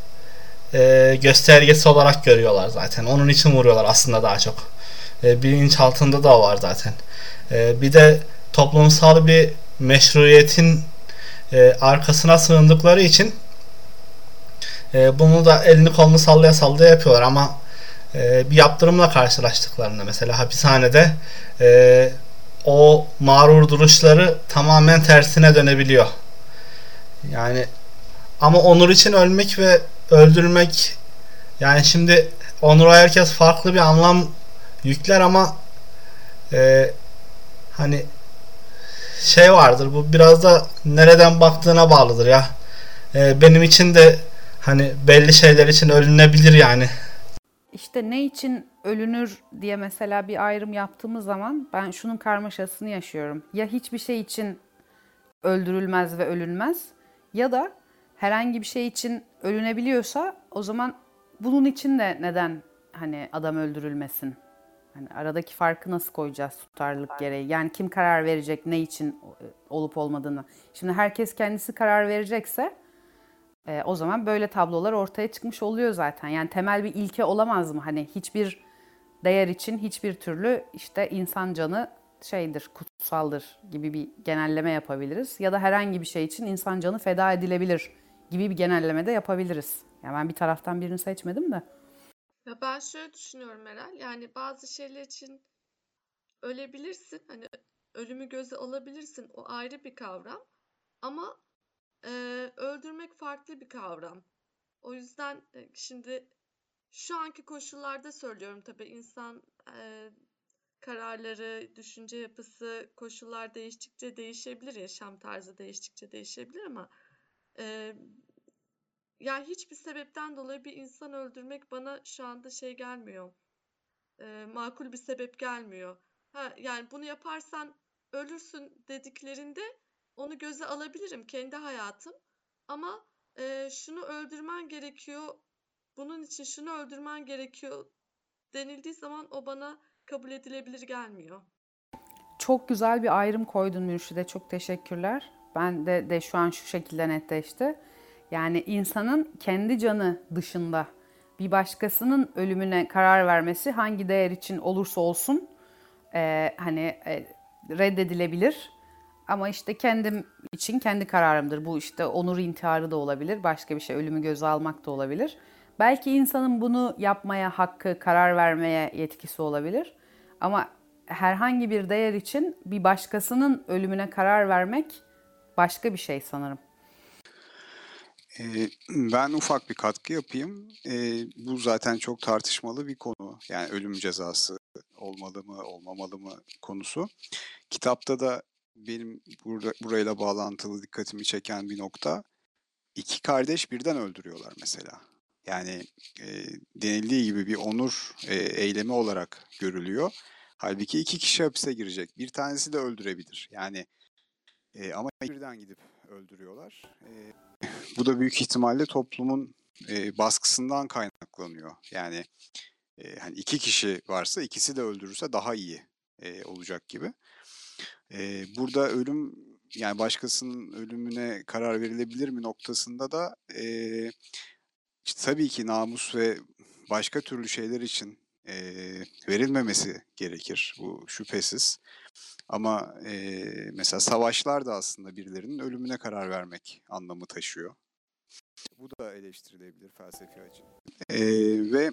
e, göstergesi olarak görüyorlar zaten. Onun için vuruyorlar aslında daha çok. E, bilinç altında da var zaten. E, bir de toplumsal bir meşruiyetin e, arkasına sığındıkları için E, bunu da elini kolunu sallaya sallaya yapıyorlar ama e, bir yaptırımla karşılaştıklarında mesela hapishanede e, o mağrur duruşları tamamen tersine dönebiliyor. Yani ama onur için ölmek ve öldürmek, yani şimdi onura herkes farklı bir anlam yükler ama e, hani şey vardır, bu biraz da nereden baktığına bağlıdır ya. E, benim için de hani belli şeyler için ölünebilir yani. İşte ne için ölünür diye mesela bir ayrım yaptığımız zaman ben şunun karmaşasını yaşıyorum. Ya hiçbir şey için öldürülmez ve ölünmez ya da herhangi bir şey için ölünebiliyorsa o zaman bunun için de neden hani adam öldürülmesin? Hani aradaki farkı nasıl koyacağız tutarlılık gereği? Yani kim karar verecek ne için olup olmadığını? Şimdi herkes kendisi karar verecekse E, o zaman böyle tablolar ortaya çıkmış oluyor zaten. Yani temel bir ilke olamaz mı? Hani hiçbir değer için hiçbir türlü işte insan canı şeydir, kutsaldır gibi bir genelleme yapabiliriz. Ya da herhangi bir şey için insan canı feda edilebilir gibi bir genelleme de yapabiliriz. Yani ben bir taraftan birini seçmedim de. Ya ben şöyle düşünüyorum Meral. Yani bazı şeyler için ölebilirsin. Hani ölümü göze alabilirsin. O ayrı bir kavram. Ama e, öldürmek farklı bir kavram. O yüzden e, şimdi şu anki koşullarda söylüyorum tabii insan e, kararları, düşünce yapısı, koşullar değiştikçe değişebilir, yaşam tarzı değiştikçe değişebilir ama e, yani hiçbir sebepten dolayı bir insan öldürmek bana şu anda şey gelmiyor. E, makul bir sebep gelmiyor. Ha, yani bunu yaparsan ölürsün dediklerinde onu göze alabilirim kendi hayatım. Ama e, şunu öldürmen gerekiyor, bunun için şunu öldürmen gerekiyor denildiği zaman o bana kabul edilebilir gelmiyor. Çok güzel bir ayrım koydun Mürşide. Çok teşekkürler. Ben de, de şu an şu şekilde netleşti. Yani insanın kendi canı dışında bir başkasının ölümüne karar vermesi hangi değer için olursa olsun e, hani e, reddedilebilir. Ama işte kendim için kendi kararımdır. Bu işte onur intiharı da olabilir. Başka bir şey, ölümü göze almak da olabilir. Belki insanın bunu yapmaya hakkı, karar vermeye yetkisi olabilir. Ama herhangi bir değer için bir başkasının ölümüne karar vermek başka bir şey sanırım. Ee, Ben ufak bir katkı yapayım. Ee, bu zaten çok tartışmalı bir konu. Yani ölüm cezası olmalı mı, olmamalı mı konusu. Kitapta da benim burada, burayla bağlantılı dikkatimi çeken bir nokta, iki kardeş birden öldürüyorlar mesela. Yani e, denildiği gibi bir onur e, eylemi olarak görülüyor. Halbuki iki kişi hapise girecek. Bir tanesi de öldürebilir. Yani e, ama birden gidip öldürüyorlar. E, bu da büyük ihtimalle toplumun e, baskısından kaynaklanıyor. Yani e, hani iki kişi varsa ikisi de öldürürse daha iyi e, olacak gibi. E, burada ölüm, yani başkasının ölümüne karar verilebilir mi noktasında da e, işte tabii ki namus ve başka türlü şeyler için e, verilmemesi gerekir. Bu şüphesiz. Ama e, mesela savaşlar da aslında birilerinin ölümüne karar vermek anlamı taşıyor. Bu da eleştirilebilir felsefi açıdan. E, ve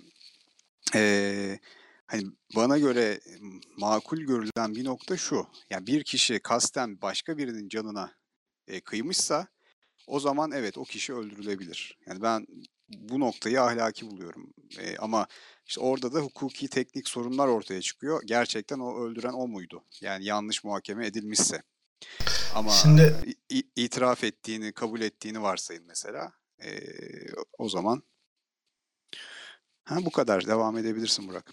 e, hani bana göre makul görülen bir nokta şu. Yani bir kişi kasten başka birinin canına e, kıymışsa o zaman evet o kişi öldürülebilir. Yani ben bu noktayı ahlaki buluyorum. E, ama işte orada da hukuki teknik sorunlar ortaya çıkıyor. Gerçekten o öldüren o muydu? Yani yanlış muhakeme edilmişse. Ama Şimdi i- itiraf ettiğini, kabul ettiğini varsayın mesela. E, o zaman ha bu kadar. Devam edebilirsin Burak.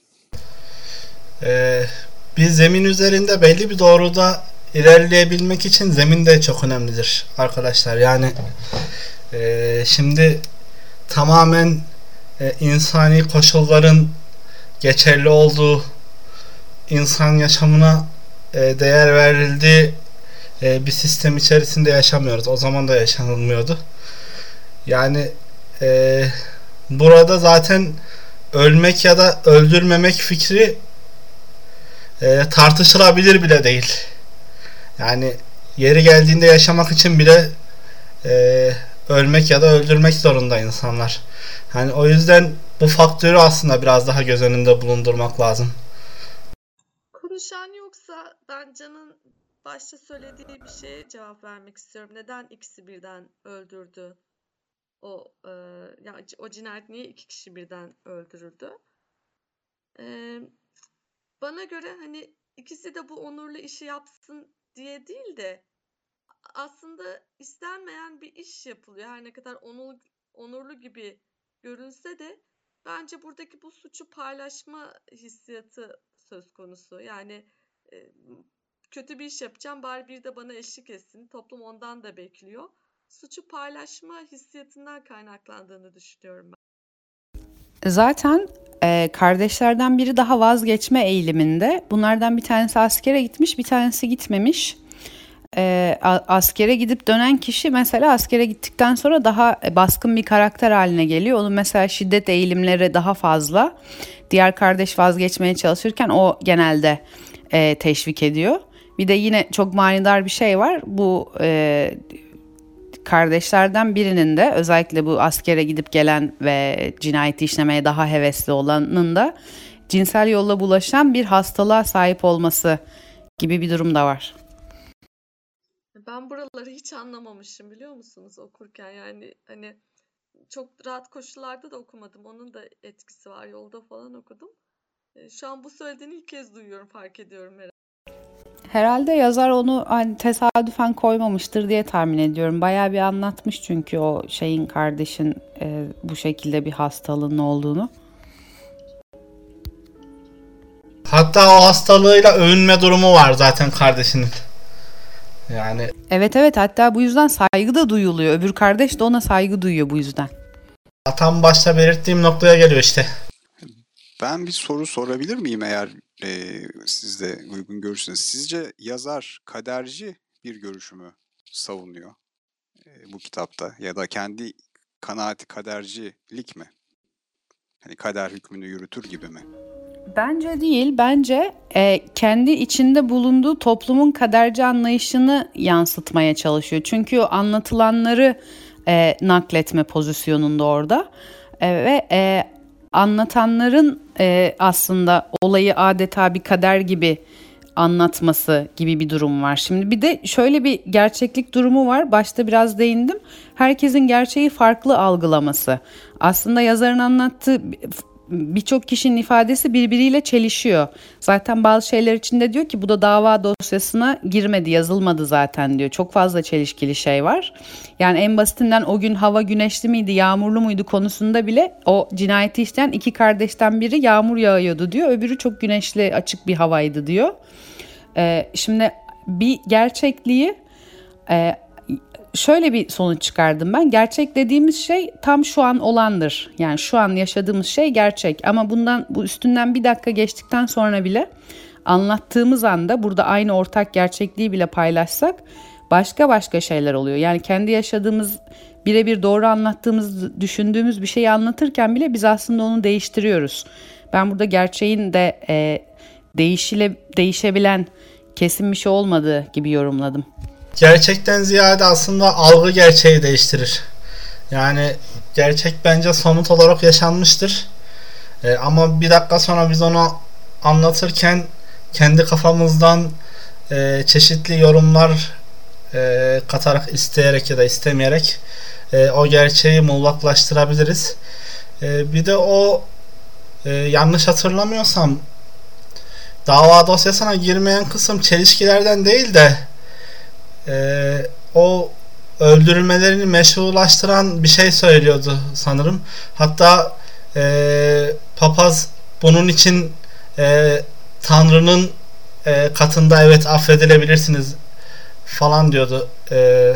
e, bir zemin üzerinde belli bir doğruda ilerleyebilmek için zemin de çok önemlidir arkadaşlar. Yani e, şimdi tamamen e, insani koşulların geçerli olduğu, insan yaşamına e, değer verildiği e, bir sistem içerisinde yaşamıyoruz. O zaman da yaşanılmıyordu. Yani e, burada zaten ölmek ya da öldürmemek fikri e, tartışılabilir bile değil. Yani yeri geldiğinde yaşamak için bile e, ölmek ya da öldürmek zorunda insanlar. Yani o yüzden bu faktörü aslında biraz daha göz önünde bulundurmak lazım. Konuşan yoksa ben Can'ın başta söylediği bir şeye cevap vermek istiyorum. Neden ikisi birden öldürdü? O e, ya c- o cinayet niye iki kişi birden öldürüldü? E, Bana göre hani ikisi de bu onurlu işi yapsın diye değil de aslında istenmeyen bir iş yapılıyor. Her ne kadar onur, onurlu gibi görünse de bence buradaki bu suçu paylaşma hissiyatı söz konusu. Yani e, kötü bir iş yapacağım bari bir de bana eşlik etsin. Toplum ondan da bekliyor. Suçu paylaşma hissiyatından kaynaklandığını düşünüyorum ben. Zaten e, kardeşlerden biri daha vazgeçme eğiliminde. Bunlardan bir tanesi askere gitmiş, bir tanesi gitmemiş. e, a- askere gidip dönen kişi mesela askere gittikten sonra daha e, baskın bir karakter haline geliyor. Onun mesela şiddet eğilimleri daha fazla. Diğer kardeş vazgeçmeye çalışırken o genelde e, teşvik ediyor. Bir de yine çok manidar bir şey var. Bu e, kardeşlerden birinin de özellikle bu askere gidip gelen ve cinayeti işlemeye daha hevesli olanın da cinsel yolla bulaşan bir hastalığa sahip olması gibi bir durum da var. Ben buraları hiç anlamamışım biliyor musunuz okurken, yani hani çok rahat koşullarda da okumadım. Onun da etkisi var. Yolda falan okudum. E, Şu an bu söylediğini ilk kez duyuyorum, fark ediyorum herhalde. Herhalde yazar onu hani tesadüfen koymamıştır diye tahmin ediyorum. Bayağı bir anlatmış çünkü o şeyin kardeşin e, bu şekilde bir hastalığının olduğunu. Hatta o hastalığıyla övünme durumu var zaten kardeşinin. Yani Evet evet, hatta bu yüzden saygı da duyuluyor. Öbür kardeş de ona saygı duyuyor bu yüzden. tam başta belirttiğim noktaya geliyor işte. Ben bir soru sorabilir miyim eğer e, siz de uygun görürseniz? Sizce yazar kaderci bir görüşü mü savunuyor e, bu kitapta, ya da kendi kanaati kadercilik mi? Hani kader hükmünü yürütür gibi mi? Bence değil. Bence e, kendi içinde bulunduğu toplumun kaderci anlayışını yansıtmaya çalışıyor. Çünkü o anlatılanları e, nakletme pozisyonunda orada. E, ve e, anlatanların e, aslında olayı adeta bir kader gibi anlatması gibi bir durum var. Şimdi bir de şöyle bir gerçeklik durumu var. Başta biraz değindim. Herkesin gerçeği farklı algılaması. Aslında yazarın anlattığı birçok kişinin ifadesi birbiriyle çelişiyor. Zaten bazı şeyler içinde diyor ki bu da dava dosyasına girmedi, yazılmadı zaten diyor. Çok fazla çelişkili şey var. Yani en basitinden o gün hava güneşli miydi, yağmurlu muydu konusunda bile o cinayeti işleyen iki kardeşten biri yağmur yağıyordu diyor. Öbürü çok güneşli, açık bir havaydı diyor. Ee, şimdi bir gerçekliği e, şöyle bir sonuç çıkardım ben. Gerçek dediğimiz şey tam şu an olandır. Yani şu an yaşadığımız şey gerçek. Ama bundan bu üstünden bir dakika geçtikten sonra bile anlattığımız anda burada aynı ortak gerçekliği bile paylaşsak başka başka şeyler oluyor. Yani kendi yaşadığımız, birebir doğru anlattığımız, düşündüğümüz bir şeyi anlatırken bile biz aslında onu değiştiriyoruz. Ben burada gerçeğin de e, değişile, değişebilen kesin bir şey olmadığı gibi yorumladım. Gerçekten ziyade aslında algı gerçeği değiştirir. Yani gerçek bence somut olarak yaşanmıştır. Ee, ama bir dakika sonra biz onu anlatırken kendi kafamızdan e, çeşitli yorumlar e, katarak, isteyerek ya da istemeyerek e, o gerçeği muğlaklaştırabiliriz. E, bir de o e, yanlış hatırlamıyorsam dava dosyasına girmeyen kısım çelişkilerden değil de Ee, o öldürülmelerini meşrulaştıran bir şey söylüyordu sanırım. Hatta e, papaz bunun için e, Tanrı'nın e, katında evet affedilebilirsiniz falan diyordu. E,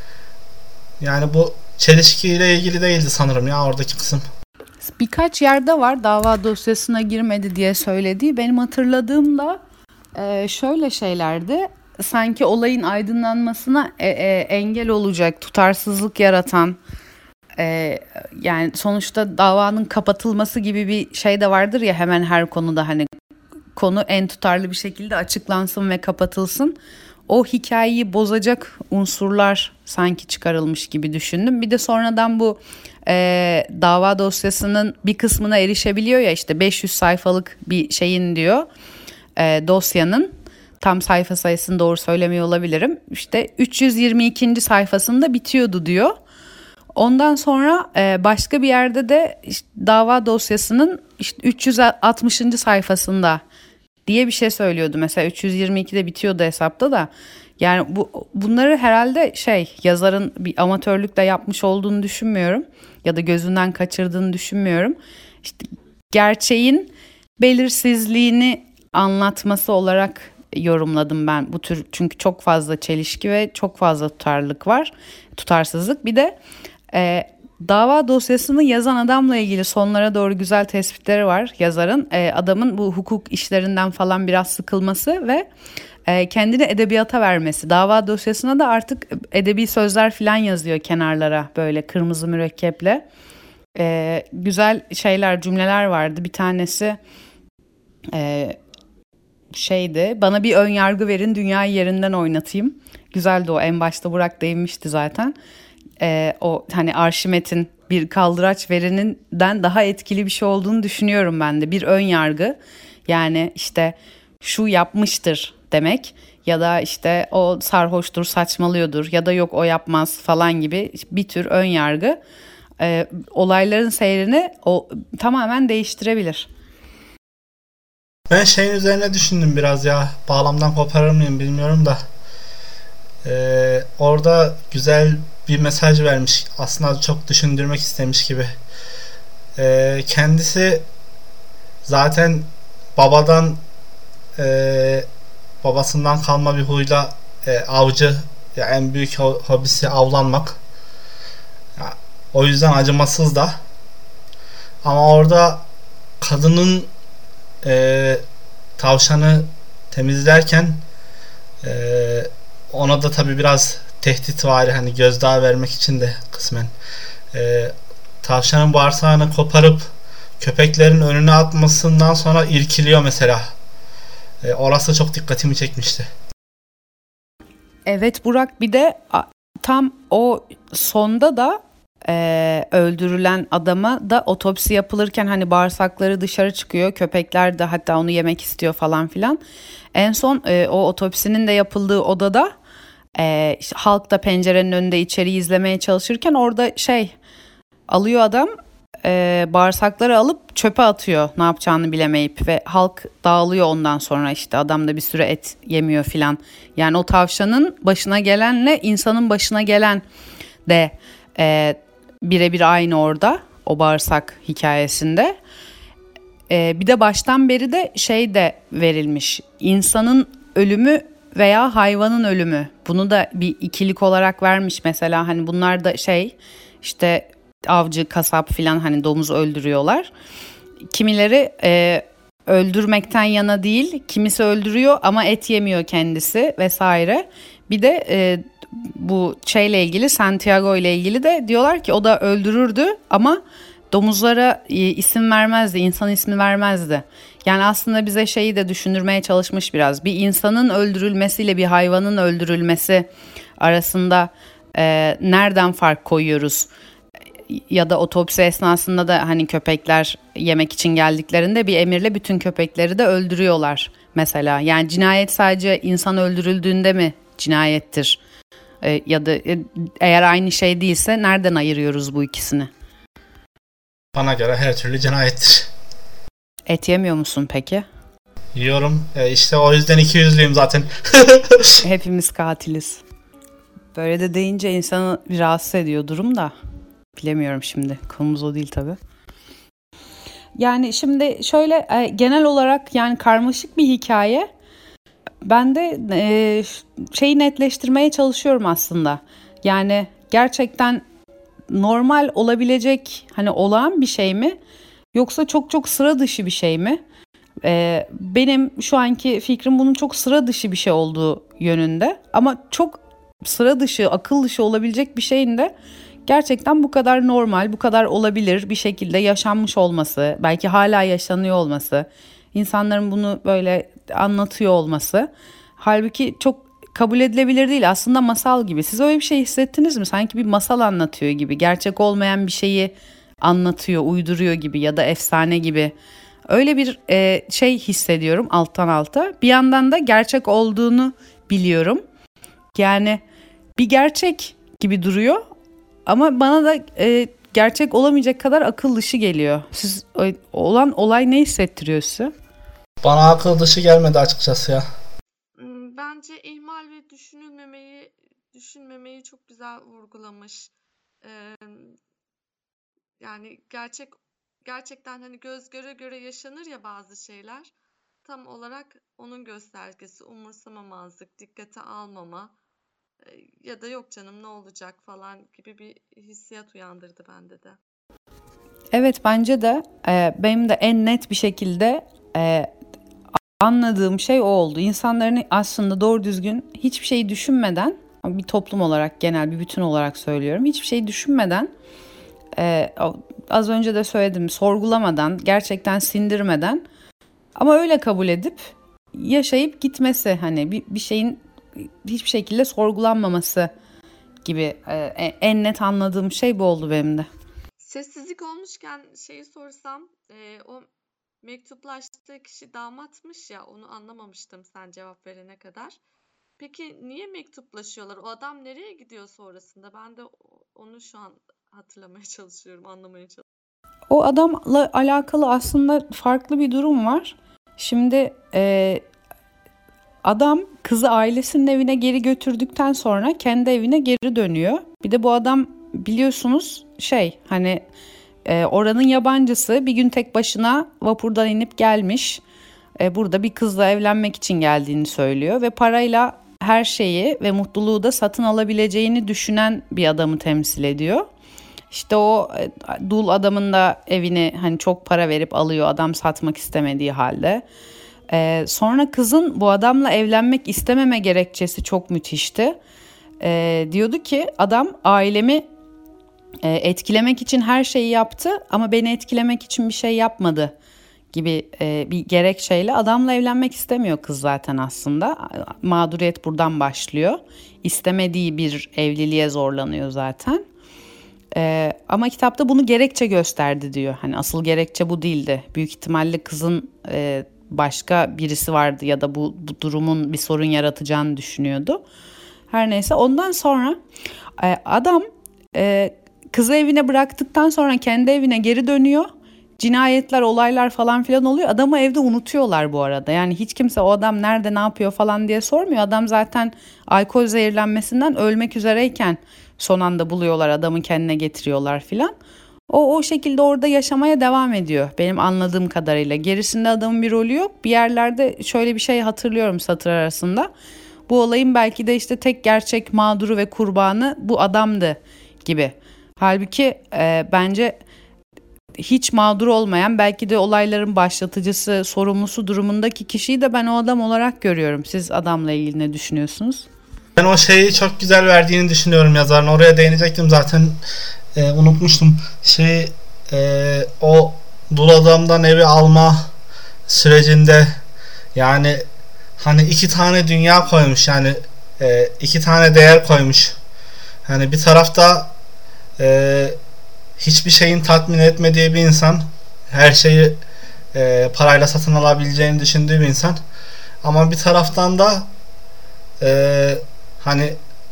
yani bu çelişkiyle ilgili değildi sanırım ya oradaki kısım. Birkaç yerde var dava dosyasına girmedi diye söylediği. Benim hatırladığım da e, şöyle şeylerdi. Sanki olayın aydınlanmasına e, e, engel olacak, tutarsızlık yaratan, e, yani sonuçta davanın kapatılması gibi bir şey de vardır ya hemen her konuda, hani konu en tutarlı bir şekilde açıklansın ve kapatılsın. O hikayeyi bozacak unsurlar sanki çıkarılmış gibi düşündüm. Bir de sonradan bu e, dava dosyasının bir kısmına erişebiliyor ya, işte beş yüz sayfalık bir şeyin diyor e, dosyanın. Tam sayfa sayısını doğru söylemiyor olabilirim. İşte üç yüz yirmi ikinci sayfasında bitiyordu diyor. Ondan sonra e, başka bir yerde de işte dava dosyasının işte üç yüz altmışıncı sayfasında diye bir şey söylüyordu. Mesela üç yüz yirmi ikide bitiyordu hesapta da. Yani bu bunları herhalde şey yazarın bir amatörlükle yapmış olduğunu düşünmüyorum. Ya da gözünden kaçırdığını düşünmüyorum. İşte gerçeğin belirsizliğini anlatması olarak yorumladım ben bu tür, çünkü çok fazla çelişki ve çok fazla tutarlılık var, tutarsızlık. Bir de e, Dava dosyasını yazan adamla ilgili sonlara doğru güzel tespitleri var yazarın. E, adamın bu hukuk işlerinden falan biraz sıkılması ve e, kendini edebiyata vermesi. Dava dosyasına da artık edebi sözler falan yazıyor kenarlara böyle kırmızı mürekkeple. E, güzel şeyler, cümleler vardı. Bir tanesi e, şeydi, bana bir ön yargı verin dünyayı yerinden oynatayım. Güzeldi o, en başta Burak değinmişti zaten. Ee, o hani Arşimet'in bir kaldıraç vereninden daha etkili bir şey olduğunu düşünüyorum ben de. Bir ön yargı, yani işte şu yapmıştır demek ya da işte o sarhoştur, saçmalıyordur ya da yok o yapmaz falan gibi bir tür ön yargı e, olayların seyrini o tamamen değiştirebilir. Ben şeyin üzerine düşündüm biraz ya. Bağlamdan koparır mıyım bilmiyorum da. Ee, orada güzel bir mesaj vermiş. Aslında çok düşündürmek istemiş gibi. Ee, kendisi zaten babadan e, babasından kalma bir huyla e, avcı. Ya en büyük ho- hobisi avlanmak. Ya, o yüzden acımasız da. Ama orada kadının e, tavşanı temizlerken e, ona da tabii biraz tehdit var, hani gözdağı vermek için de kısmen e, tavşanın bağırsağını koparıp köpeklerin önüne atmasından sonra irkiliyor mesela. E, orası çok dikkatimi çekmişti. Evet Burak, bir de a- tam o sonda da e, öldürülen adama da otopsi yapılırken hani bağırsakları dışarı çıkıyor. Köpekler de hatta onu yemek istiyor falan filan. En son e, o otopsinin de yapıldığı odada e, işte halk da pencerenin önünde içeriği izlemeye çalışırken orada şey alıyor adam, e, bağırsakları alıp çöpe atıyor ne yapacağını bilemeyip ve halk dağılıyor ondan sonra, işte adam da bir süre et yemiyor filan. Yani o tavşanın başına gelenle insanın başına gelen de e, birebir aynı orada o bağırsak hikayesinde. E, bir de baştan beri de şey de verilmiş, insanın ölümü veya hayvanın ölümü, bunu da bir ikilik olarak vermiş mesela. Hani bunlar da şey işte avcı, kasap filan, hani domuz öldürüyorlar. Kimileri e, öldürmekten yana değil, kimisi öldürüyor ama et yemiyor kendisi vesaire. Bir de e, bu şeyle ilgili, Santiago ile ilgili de diyorlar ki o da öldürürdü ama domuzlara e, isim vermezdi, insan ismi vermezdi. Yani aslında bize şeyi de düşündürmeye çalışmış biraz. Bir insanın öldürülmesiyle bir hayvanın öldürülmesi arasında e, nereden fark koyuyoruz? Ya da otopsi esnasında da hani köpekler yemek için geldiklerinde bir emirle bütün köpekleri de öldürüyorlar mesela. Yani cinayet sadece insan öldürüldüğünde mi cinayettir? E, ya da e, eğer aynı şey değilse nereden ayırıyoruz bu ikisini? Bana göre her türlü cinayettir. Et yemiyor musun peki? Yiyorum. E, işte o yüzden iki yüzlüyüm zaten. Hepimiz katiliz. Böyle de deyince insanı bir rahatsız ediyor durum da. Bilemiyorum şimdi. Konumuz o değil tabii. Yani şimdi şöyle e, genel olarak yani karmaşık bir hikaye. Ben de e, şeyi netleştirmeye çalışıyorum aslında. Yani gerçekten normal olabilecek, hani olağan bir şey mi? Yoksa çok çok sıra dışı bir şey mi? E, benim şu anki fikrim bunun çok sıra dışı bir şey olduğu yönünde. Ama çok sıra dışı, akıl dışı olabilecek bir şeyin de gerçekten bu kadar normal, bu kadar olabilir bir şekilde yaşanmış olması, belki hala yaşanıyor olması, insanların bunu böyle anlatıyor olması, halbuki çok kabul edilebilir değil, aslında masal gibi. Siz öyle bir şey hissettiniz mi? Sanki bir masal anlatıyor gibi, gerçek olmayan bir şeyi anlatıyor, uyduruyor gibi ya da efsane gibi. Öyle bir e, şey hissediyorum alttan alta. Bir yandan da gerçek olduğunu biliyorum. Yani bir gerçek gibi duruyor. Ama bana da e, gerçek olamayacak kadar akıl dışı geliyor. Siz o- olan olay ne hissettiriyor size? Bana akıl dışı gelmedi açıkçası ya. Hmm, Bence ihmal ve düşünülmemeyi düşünmemeyi çok güzel vurgulamış. Ee, Yani gerçek gerçekten hani göz göre göre yaşanır ya bazı şeyler. Tam olarak onun göstergesi, umursamamazlık, dikkate almama. E, ya da yok canım ne olacak falan gibi bir hissiyat uyandırdı bende de. Evet, bence de e, benim de en net bir şekilde e, anladığım şey o oldu. İnsanların aslında doğru düzgün hiçbir şeyi düşünmeden, bir toplum olarak, genel bir bütün olarak söylüyorum, hiçbir şeyi düşünmeden, e, az önce de söyledim, sorgulamadan, gerçekten sindirmeden ama öyle kabul edip yaşayıp gitmesi, hani bir, bir şeyin hiçbir şekilde sorgulanmaması gibi e, en net anladığım şey bu oldu benim de. Sessizlik olmuşken şeyi sorsam, e, o mektuplaştığı kişi damatmış ya, onu anlamamıştım sen cevap verene kadar. Peki niye mektuplaşıyorlar? O adam nereye gidiyor sonrasında? Ben de o- onu şu an hatırlamaya çalışıyorum, anlamaya çalışıyorum. O adamla alakalı aslında farklı bir durum var. Şimdi e, adam kızı ailesinin evine geri götürdükten sonra kendi evine geri dönüyor. Bir de bu adam biliyorsunuz şey, hani e, oranın yabancısı, bir gün tek başına vapurdan inip gelmiş. E, burada bir kızla evlenmek için geldiğini söylüyor ve parayla her şeyi ve mutluluğu da satın alabileceğini düşünen bir adamı temsil ediyor. İşte o e, dul adamın da evini hani çok para verip alıyor, adam satmak istemediği halde. Ee, sonra kızın bu adamla evlenmek istememe gerekçesi çok müthişti. Ee, diyordu ki adam ailemi e, etkilemek için her şeyi yaptı ama beni etkilemek için bir şey yapmadı gibi e, bir gerekçeyle adamla evlenmek istemiyor kız zaten aslında. Mağduriyet buradan başlıyor. İstemediği bir evliliğe zorlanıyor zaten. Ee, ama kitapta bunu gerekçe gösterdi diyor. Hani asıl gerekçe bu değildi. Büyük ihtimalle kızın e, başka birisi vardı ya da bu, bu durumun bir sorun yaratacağını düşünüyordu. Her neyse, ondan sonra e, adam e, kızı evine bıraktıktan sonra kendi evine geri dönüyor. Cinayetler, olaylar falan filan oluyor. Adamı evde unutuyorlar bu arada. Yani hiç kimse o adam nerede, ne yapıyor falan diye sormuyor. Adam zaten alkol zehirlenmesinden ölmek üzereyken son anda buluyorlar, adamı kendine getiriyorlar filan. O o şekilde orada yaşamaya devam ediyor benim anladığım kadarıyla. Gerisinde adamın bir rolü yok. Bir yerlerde şöyle bir şey hatırlıyorum satır arasında. Bu olayın belki de işte tek gerçek mağduru ve kurbanı bu adamdı gibi. Halbuki e, bence hiç mağdur olmayan, belki de olayların başlatıcısı, sorumlusu durumundaki kişiyi de ben o adam olarak görüyorum. Siz adamla ilgili ne düşünüyorsunuz? Ben o şeyi çok güzel verdiğini düşünüyorum yazarın. Oraya değinecektim zaten, e, unutmuştum. Şey, e, o dul adamdan evi alma sürecinde, yani hani iki tane dünya koymuş, yani e, iki tane değer koymuş. Hani bir tarafta e, hiçbir şeyin tatmin etmediği bir insan, her şeyi e, parayla satın alabileceğini düşündüğü bir insan. Ama bir taraftan da e, hani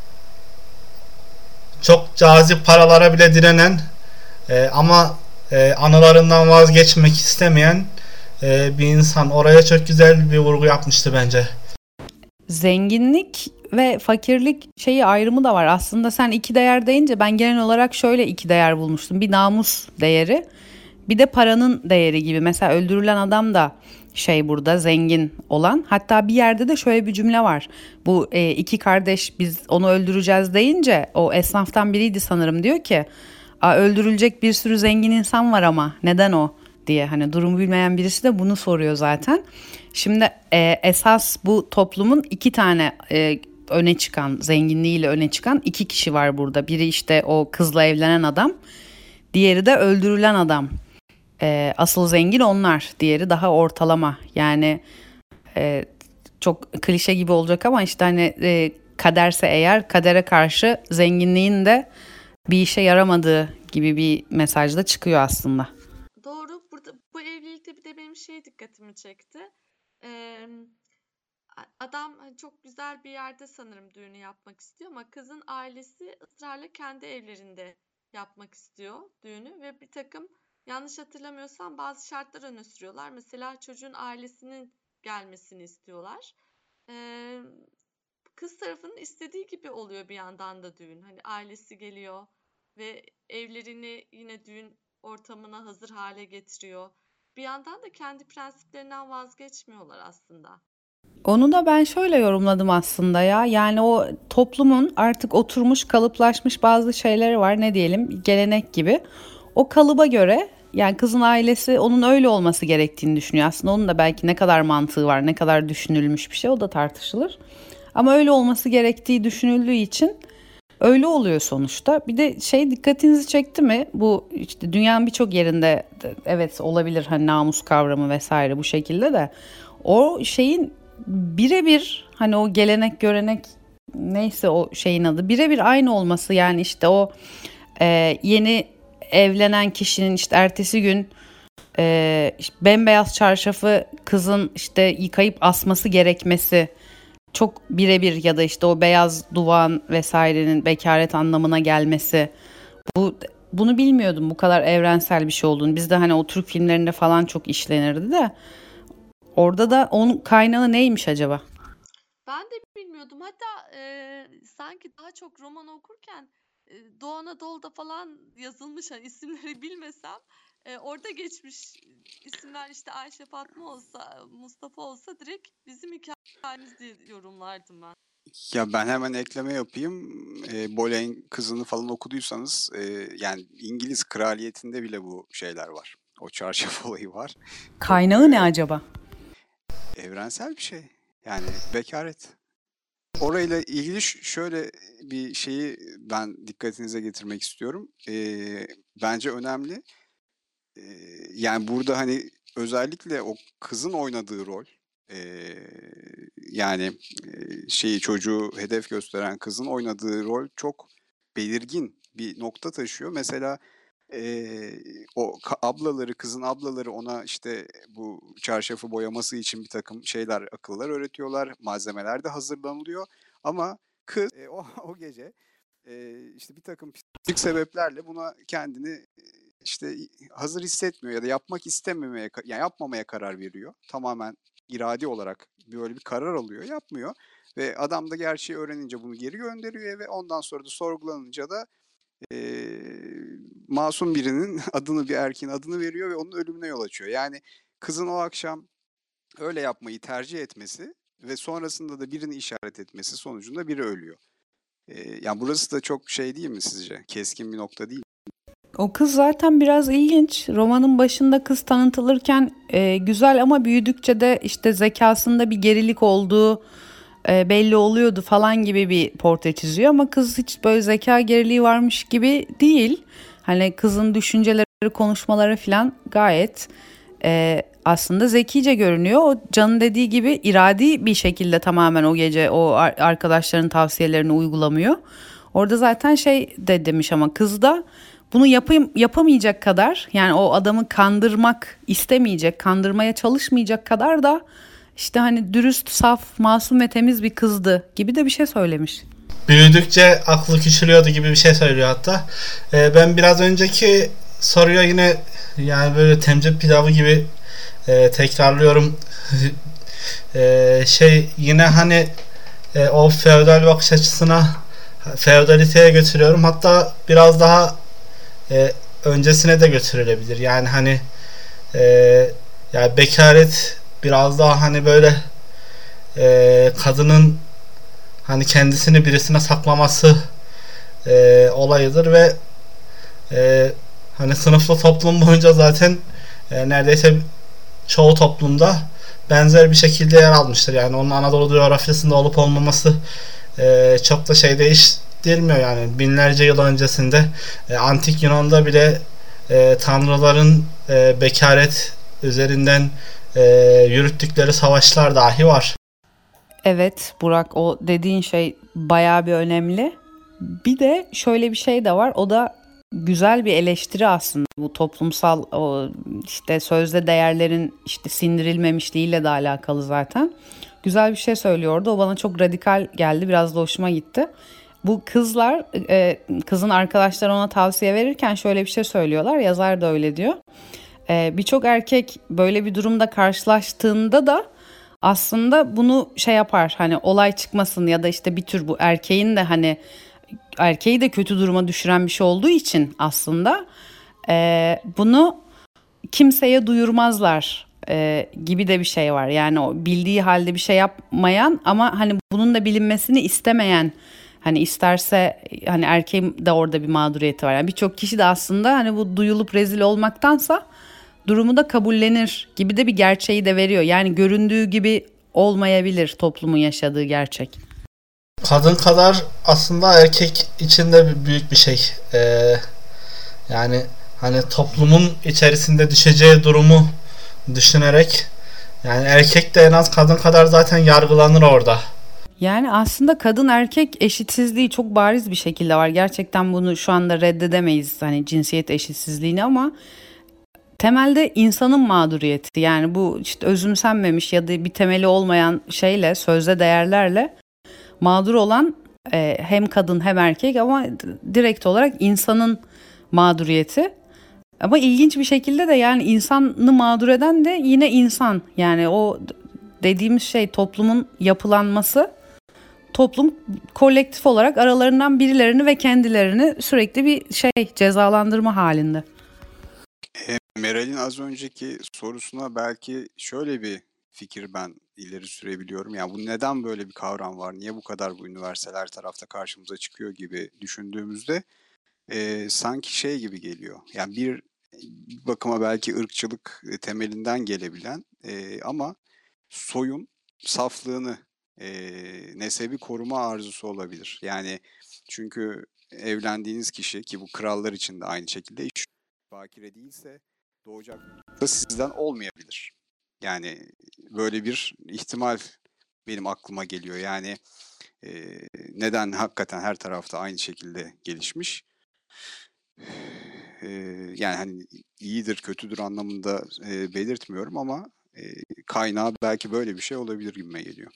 çok cazip paralara bile direnen e, ama e, anılarından vazgeçmek istemeyen e, bir insan. Oraya çok güzel bir vurgu yapmıştı bence. Zenginlik ve fakirlik şeyi, ayrımı da var. Aslında sen iki değer deyince ben genel olarak şöyle iki değer bulmuştum. Bir namus değeri, bir de paranın değeri gibi. Mesela öldürülen adam da şey, burada zengin olan. Hatta bir yerde de şöyle bir cümle var. Bu e, iki kardeş biz onu öldüreceğiz deyince, o esnaftan biriydi sanırım, diyor ki öldürülecek bir sürü zengin insan var ama neden o diye, hani durumu bilmeyen birisi de bunu soruyor zaten. Şimdi e, esas bu toplumun iki tane e, öne çıkan, zenginliğiyle öne çıkan iki kişi var burada. Biri işte o kızla evlenen adam, diğeri de öldürülen adam. E, asıl zengin onlar, diğeri daha ortalama. Yani e, çok klişe gibi olacak ama işte hani e, kaderse eğer, kadere karşı zenginliğin de bir işe yaramadığı gibi bir mesaj da çıkıyor aslında. Doğru. Burada bu evlilikte bir de benim şey dikkatimi çekti. Ee, Adam hani çok güzel bir yerde sanırım düğünü yapmak istiyor ama kızın ailesi ısrarla kendi evlerinde yapmak istiyor düğünü ve bir takım, yanlış hatırlamıyorsam, bazı şartlar öne sürüyorlar. Mesela çocuğun ailesinin gelmesini istiyorlar. Ee, Kız tarafının istediği gibi oluyor bir yandan da düğün. Hani ailesi geliyor ve evlerini yine düğün ortamına hazır hale getiriyor. Bir yandan da kendi prensiplerinden vazgeçmiyorlar aslında. Onu da ben şöyle yorumladım aslında ya. Yani o toplumun artık oturmuş, kalıplaşmış bazı şeyleri var. Ne diyelim? Gelenek gibi. O kalıba göre yani kızın ailesi onun öyle olması gerektiğini düşünüyor. Aslında onun da belki ne kadar mantığı var, ne kadar düşünülmüş bir şey o da tartışılır. Ama öyle olması gerektiği düşünüldüğü için öyle oluyor sonuçta. Bir de şey dikkatinizi çekti mi? Bu işte dünyanın birçok yerinde evet olabilir hani namus kavramı vesaire bu şekilde de. O şeyin birebir hani o gelenek görenek neyse o şeyin adı birebir aynı olması yani işte o e, yeni evlenen kişinin işte ertesi gün e, işte bembeyaz çarşafı kızın işte yıkayıp asması gerekmesi çok birebir ya da işte o beyaz duvağın vesairenin bekaret anlamına gelmesi bu bunu bilmiyordum bu kadar evrensel bir şey olduğunu. Bizde hani o Türk filmlerinde falan çok işlenirdi de orada da onun kaynağı neymiş acaba? Ben de bilmiyordum. Hatta e, sanki daha çok roman okurken e, Doğu Anadolu'da falan yazılmış hani isimleri bilmesem e, orada geçmiş isimler işte Ayşe Fatma olsa Mustafa olsa direkt bizim hikayemiz diye yorumlardım ben. Ya ben hemen ekleme yapayım. E, Boleyn kızını falan okuduysanız e, yani İngiliz kraliyetinde bile bu şeyler var. O çarşaf olayı var. Kaynağı ne acaba? Evrensel bir şey. Yani bekaret. Orayla ilgili ş- şöyle bir şeyi ben dikkatinize getirmek istiyorum. Ee, bence önemli. Ee, yani burada hani özellikle o kızın oynadığı rol, ee, yani ee, şeyi çocuğu hedef gösteren kızın oynadığı rol çok belirgin bir nokta taşıyor. Mesela ee, o ka- ablaları, kızın ablaları ona işte bu çarşafı boyaması için bir takım şeyler, akıllar öğretiyorlar. Malzemeler de hazırlanılıyor. Ama kız e, o, o gece e, işte bir takım psikolojik sebeplerle buna kendini e, işte hazır hissetmiyor ya da yapmak istememeye, ka- yani yapmamaya karar veriyor. Tamamen iradi olarak böyle bir karar alıyor, yapmıyor. Ve adam da gerçeği öğrenince bunu geri gönderiyor ve ondan sonra da sorgulanınca da Eee, masum birinin adını, bir erkeğin adını veriyor ve onun ölümüne yol açıyor. Yani kızın o akşam öyle yapmayı tercih etmesi ve sonrasında da birini işaret etmesi sonucunda biri ölüyor. Eee, yani burası da çok şey değil mi sizce? Keskin bir nokta değil mi? O kız zaten biraz ilginç. Romanın başında kız tanıtılırken e, güzel ama büyüdükçe de işte zekasında bir gerilik olduğu e, belli oluyordu falan gibi bir portre çiziyor. Ama kız hiç böyle zeka geriliği varmış gibi değil. Hani kızın düşünceleri, konuşmaları falan gayet e, aslında zekice görünüyor. O Can'ın dediği gibi iradi bir şekilde tamamen o gece o ar- arkadaşların tavsiyelerini uygulamıyor. Orada zaten şey de demiş ama kız da bunu yapayım, yapamayacak kadar yani o adamı kandırmak istemeyecek, kandırmaya çalışmayacak kadar da işte hani dürüst, saf, masum ve temiz bir kızdı gibi de bir şey söylemiş. Büyüdükçe aklı küçülüyordu gibi bir şey söylüyor hatta. Ee, ben biraz önceki soruya yine yani böyle temcit pilavı gibi e, tekrarlıyorum. Ee, şey yine hani e, o feodal bakış açısına feodaliteye götürüyorum. Hatta biraz daha e, öncesine de götürülebilir. Yani hani e, yani bekaret biraz daha hani böyle e, kadının hani kendisini birisine saklaması e, olayıdır ve e, hani sınıflı toplum boyunca zaten e, neredeyse çoğu toplumda benzer bir şekilde yer almıştır. Yani onun Anadolu coğrafyasında olup olmaması e, çok da şey değiştirmiyor yani binlerce yıl öncesinde e, antik Yunan'da bile e, tanrıların e, bekaret üzerinden e, yürüttükleri savaşlar dahi var. Evet Burak o dediğin şey bayağı bir önemli. Bir de şöyle bir şey de var o da güzel bir eleştiri aslında bu toplumsal o işte sözde değerlerin işte sindirilmemişliğiyle de alakalı zaten. Güzel bir şey söylüyordu o bana çok radikal geldi biraz da hoşuma gitti. Bu kızlar e, kızın arkadaşları ona tavsiye verirken şöyle bir şey söylüyorlar yazar da öyle diyor. E, birçok erkek böyle bir durumda karşılaştığında da aslında bunu şey yapar hani olay çıkmasın ya da işte bir tür bu erkeğin de hani erkeği de kötü duruma düşüren bir şey olduğu için aslında e, bunu kimseye duyurmazlar e, gibi de bir şey var. Yani o bildiği halde bir şey yapmayan ama hani bunun da bilinmesini istemeyen, hani isterse hani erkeğin de orada bir mağduriyeti var. Yani birçok kişi de aslında hani bu duyulup rezil olmaktansa durumu da kabullenir gibi de bir gerçeği de veriyor. Yani göründüğü gibi olmayabilir toplumun yaşadığı gerçek. Kadın kadar aslında erkek için de büyük bir şey. Ee, yani hani toplumun içerisinde düşeceği durumu düşünerek, yani erkek de en az kadın kadar zaten yargılanır orada. Yani aslında kadın erkek eşitsizliği çok bariz bir şekilde var. Gerçekten bunu şu anda reddedemeyiz hani cinsiyet eşitsizliğini ama temelde insanın mağduriyeti. Yani bu işte özümsenmemiş ya da bir temeli olmayan şeyle, sözde değerlerle mağdur olan e, hem kadın hem erkek ama direkt olarak insanın mağduriyeti. Ama ilginç bir şekilde de yani insanı mağdur eden de yine insan. Yani o dediğimiz şey toplumun yapılanması, toplum kolektif olarak aralarından birilerini ve kendilerini sürekli bir şey cezalandırma halinde. E, Meral'in az önceki sorusuna belki şöyle bir fikir ben ileri sürebiliyorum. Yani bu neden böyle bir kavram var? Niye bu kadar bu üniversiteler her tarafta karşımıza çıkıyor gibi düşündüğümüzde e, sanki şey gibi geliyor. Yani bir bakıma belki ırkçılık temelinden gelebilen e, ama soyun saflığını, e, nesebi koruma arzusu olabilir. Yani çünkü evlendiğiniz kişi, ki bu krallar için de aynı şekilde, hiç bakire değilse doğacak da sizden olmayabilir. Yani böyle bir ihtimal benim aklıma geliyor. Yani e, neden hakikaten her tarafta aynı şekilde gelişmiş? E, yani hani iyidir, kötüdür anlamında e, belirtmiyorum ama e, kaynağı belki böyle bir şey olabilir gibime geliyor.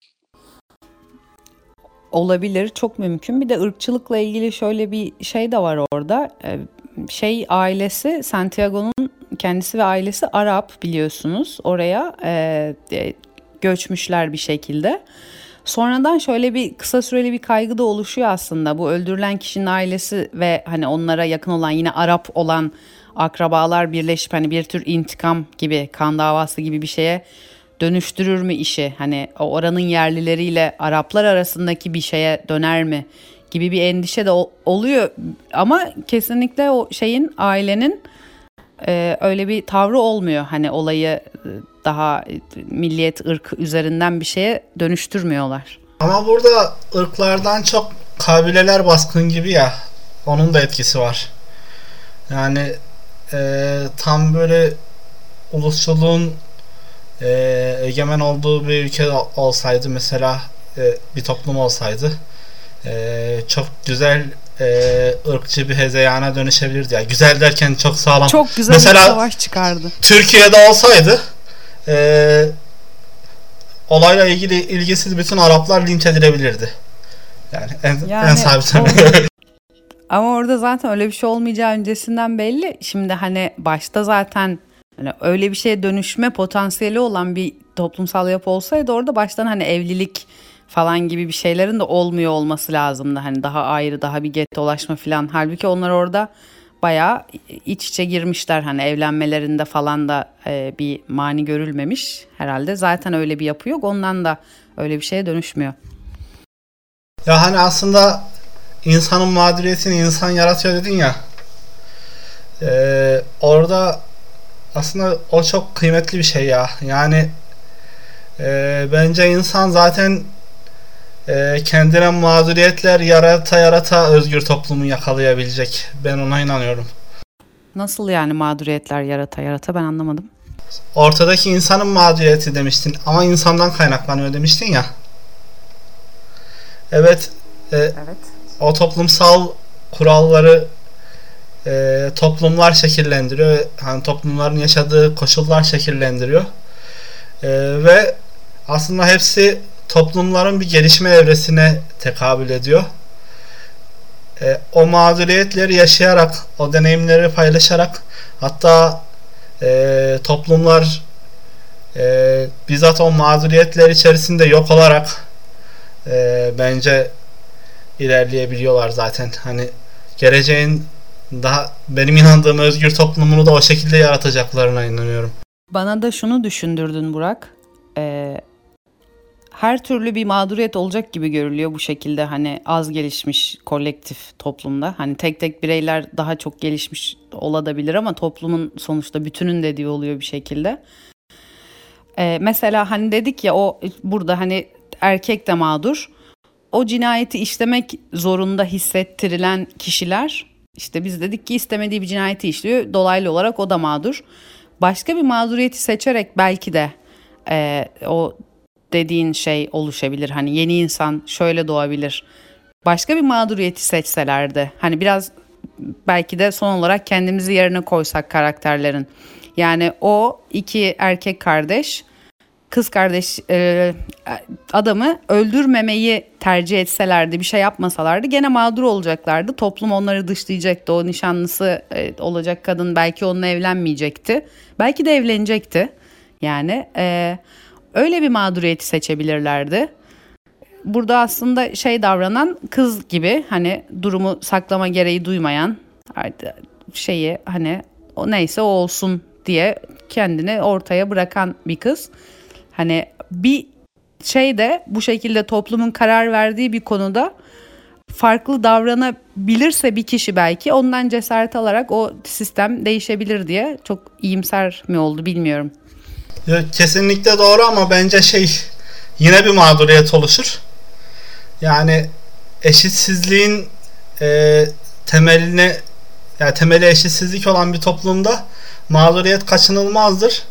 Olabilir, çok mümkün. Bir de ırkçılıkla ilgili şöyle bir şey de var orada. Ee, Şey ailesi, Santiago'nun kendisi ve ailesi Arap biliyorsunuz. Oraya e, e, göçmüşler bir şekilde. Sonradan şöyle bir kısa süreli bir kaygı da oluşuyor aslında. Bu öldürülen kişinin ailesi ve hani onlara yakın olan yine Arap olan akrabalar birleşip hani bir tür intikam gibi, kan davası gibi bir şeye dönüştürür mü işi? Hani o oranın yerlileriyle Araplar arasındaki bir şeye döner mi gibi bir endişe de oluyor. Ama kesinlikle o şeyin, ailenin e, öyle bir tavrı olmuyor. Hani olayı daha milliyet, ırk üzerinden bir şeye dönüştürmüyorlar. Ama burada ırklardan çok kabileler baskın gibi ya. Onun da etkisi var. Yani e, tam böyle ulusçuluğun e, egemen olduğu bir ülke olsaydı, mesela e, bir toplum olsaydı e, çok güzel e, ırkçı bir hezeyana dönüşebilirdi. Yani güzel derken çok sağlam. Çok güzel mesela, bir savaş çıkardı. Türkiye'de olsaydı e, olayla ilgili ilgisiz bütün Araplar linç edilebilirdi. Yani en, yani, en sabit. Ama orada zaten öyle bir şey olmayacağı öncesinden belli. Şimdi hani başta zaten hani öyle bir şeye dönüşme potansiyeli olan bir toplumsal yapı olsaydı orada baştan hani evlilik falan gibi bir şeylerin de olmuyor olması lazımdı. Hani daha ayrı, daha bir gettolaşma falan. Halbuki onlar orada bayağı iç içe girmişler. Hani evlenmelerinde falan da e, bir mani görülmemiş. Herhalde zaten öyle bir yapı yok. Ondan da öyle bir şeye dönüşmüyor. Ya hani aslında insanın mağduriyetini insan yaratıyor dedin ya. Ee, orada aslında o çok kıymetli bir şey ya. Yani e, bence insan zaten e, kendine mağduriyetler yarata yarata özgür toplumu yakalayabilecek. Ben ona inanıyorum. Nasıl yani mağduriyetler yarata yarata, ben anlamadım. Ortadaki insanın mağduriyeti demiştin ama insandan kaynaklanıyor demiştin ya. Evet. E, Evet. O toplumsal kuralları e, toplumlar şekillendiriyor. Hani toplumların yaşadığı koşullar şekillendiriyor. E, ve aslında hepsi toplumların bir gelişme evresine tekabül ediyor. E, o mağduriyetleri yaşayarak, o deneyimleri paylaşarak, hatta e, toplumlar e, bizzat o mağduriyetler içerisinde yok olarak e, bence ilerleyebiliyorlar zaten. Hani geleceğin daha, benim inandığım özgür toplumunu da o şekilde yaratacaklarına inanıyorum. Bana da şunu düşündürdün Burak. Ee, her türlü bir mağduriyet olacak gibi görülüyor bu şekilde, hani az gelişmiş kolektif toplumda. Hani tek tek bireyler daha çok gelişmiş olabilir ama toplumun sonuçta bütünün dediği oluyor bir şekilde. Ee, mesela hani dedik ya, o burada hani erkek de mağdur. O cinayeti işlemek zorunda hissettirilen kişiler, işte biz dedik ki istemediği bir cinayeti işliyor. Dolaylı olarak o da mağdur. Başka bir mağduriyeti seçerek belki de e, o dediğin şey oluşabilir. Hani yeni insan şöyle doğabilir. Başka bir mağduriyeti seçselerdi. Hani biraz belki de son olarak kendimizi yerine koysak karakterlerin. Yani o iki erkek kardeş, kız kardeş e, adamı öldürmemeyi tercih etselerdi, bir şey yapmasalardı gene mağdur olacaklardı. Toplum onları dışlayacaktı. O nişanlısı e, olacak kadın belki onunla evlenmeyecekti. Belki de evlenecekti. Yani e, öyle bir mağduriyeti seçebilirlerdi. Burada aslında şey davranan kız gibi, hani durumu saklama gereği duymayan, şeyi hani o neyse o olsun diye kendini ortaya bırakan bir kız. Hani bir şey de bu şekilde toplumun karar verdiği bir konuda farklı davranabilirse bir kişi belki ondan cesaret alarak o sistem değişebilir diye, çok iyimser mi oldu bilmiyorum. Kesinlikle doğru ama bence şey, yine bir mağduriyet oluşur. Yani eşitsizliğin e, temeline, yani temeli eşitsizlik olan bir toplumda mağduriyet kaçınılmazdır.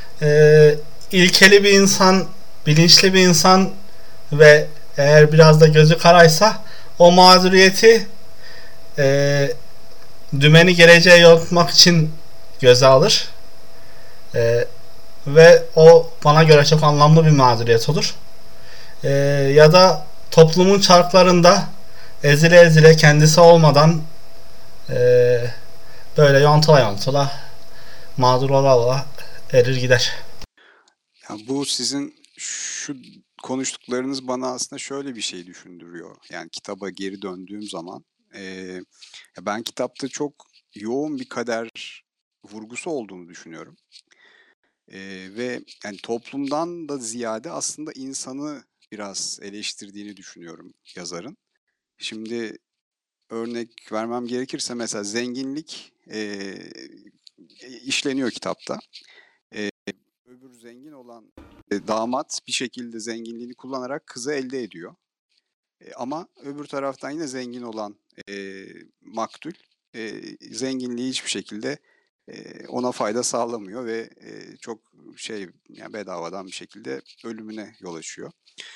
E, ilkeli bir insan, bilinçli bir insan ve eğer biraz da gözü karaysa o mağduriyeti e, dümeni geleceğe yontmak için göze alır. E, ve o bana göre çok anlamlı bir mağduriyet olur. E, ya da toplumun çarklarında ezile ezile kendisi olmadan e, böyle yontula yontula mağdur ola ola erir gider. Ya bu sizin şu konuştuklarınız bana aslında şöyle bir şey düşündürüyor. Yani kitaba geri döndüğüm zaman eee, ben kitapta çok yoğun bir kader vurgusu olduğunu düşünüyorum. Eee, ve yani toplumdan da ziyade aslında insanı biraz eleştirdiğini düşünüyorum yazarın. Şimdi örnek vermem gerekirse mesela zenginlik eee, işleniyor kitapta. Eee, öbür zengin olan e, damat bir şekilde zenginliğini kullanarak kızı elde ediyor. E, ama öbür taraftan yine zengin olan e, maktul e, zenginliği hiçbir şekilde e, ona fayda sağlamıyor ve e, çok şey, yani bedavadan bir şekilde ölümüne yol açıyor.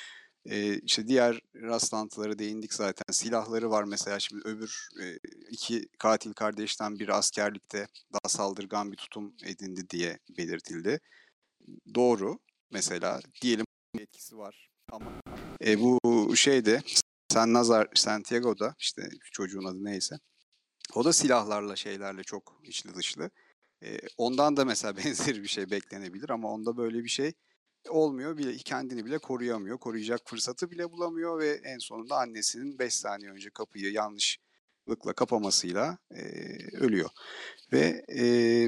E, işte diğer rastlantılara değindik zaten. Silahları var mesela, şimdi öbür e, iki katil kardeşten biri askerlikte daha saldırgan bir tutum edindi diye belirtildi. Doğru. Mesela diyelim bir etkisi var ama e, bu şeyde San Nazar Santiago'da, işte çocuğun adı neyse, o da silahlarla şeylerle çok içli dışlı. E, ondan da mesela benzeri bir şey beklenebilir ama onda böyle bir şey olmuyor bile, kendini bile koruyamıyor. Koruyacak fırsatı bile bulamıyor ve en sonunda annesinin beş saniye önce kapıyı yanlışlıkla kapamasıyla e, ölüyor. Ve e,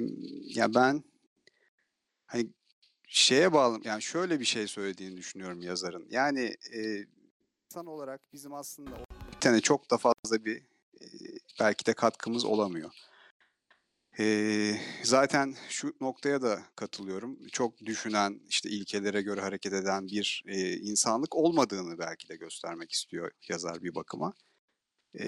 ya ben hani şeye bağlı, yani şöyle bir şey söylediğini düşünüyorum yazarın. Yani e, insan olarak bizim aslında o tane çok da fazla bir e, belki de katkımız olamıyor. E, zaten şu noktaya da katılıyorum. Çok düşünen, işte ilkelere göre hareket eden bir e, insanlık olmadığını belki de göstermek istiyor yazar bir bakıma. E,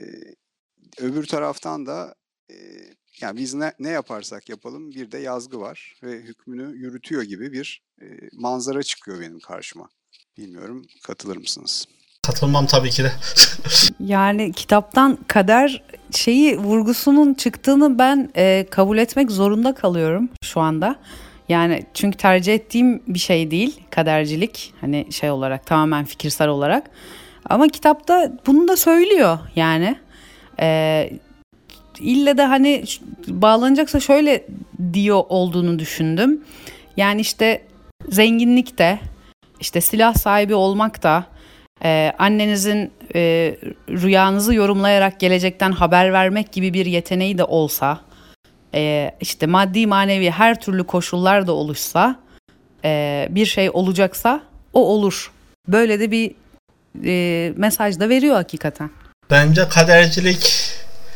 öbür taraftan da e, yani biz ne, ne yaparsak yapalım bir de yazgı var ve hükmünü yürütüyor gibi bir e, manzara çıkıyor benim karşıma. Bilmiyorum, katılır mısınız? Katılmam tabii ki de. Yani kitaptan kader şeyi vurgusunun çıktığını ben e, kabul etmek zorunda kalıyorum şu anda. Yani çünkü tercih ettiğim bir şey değil kadercilik, hani şey olarak, tamamen fikirsel olarak. Ama kitapta bunu da söylüyor yani. E, ille de hani bağlanacaksa şöyle diyor olduğunu düşündüm. Yani işte zenginlik de, işte silah sahibi olmak da, Ee, annenizin e, rüyanızı yorumlayarak gelecekten haber vermek gibi bir yeteneği de olsa, e, işte maddi manevi her türlü koşullar da oluşsa, e, bir şey olacaksa o olur. Böyle de bir e, mesaj da veriyor hakikaten. Bence kadercilik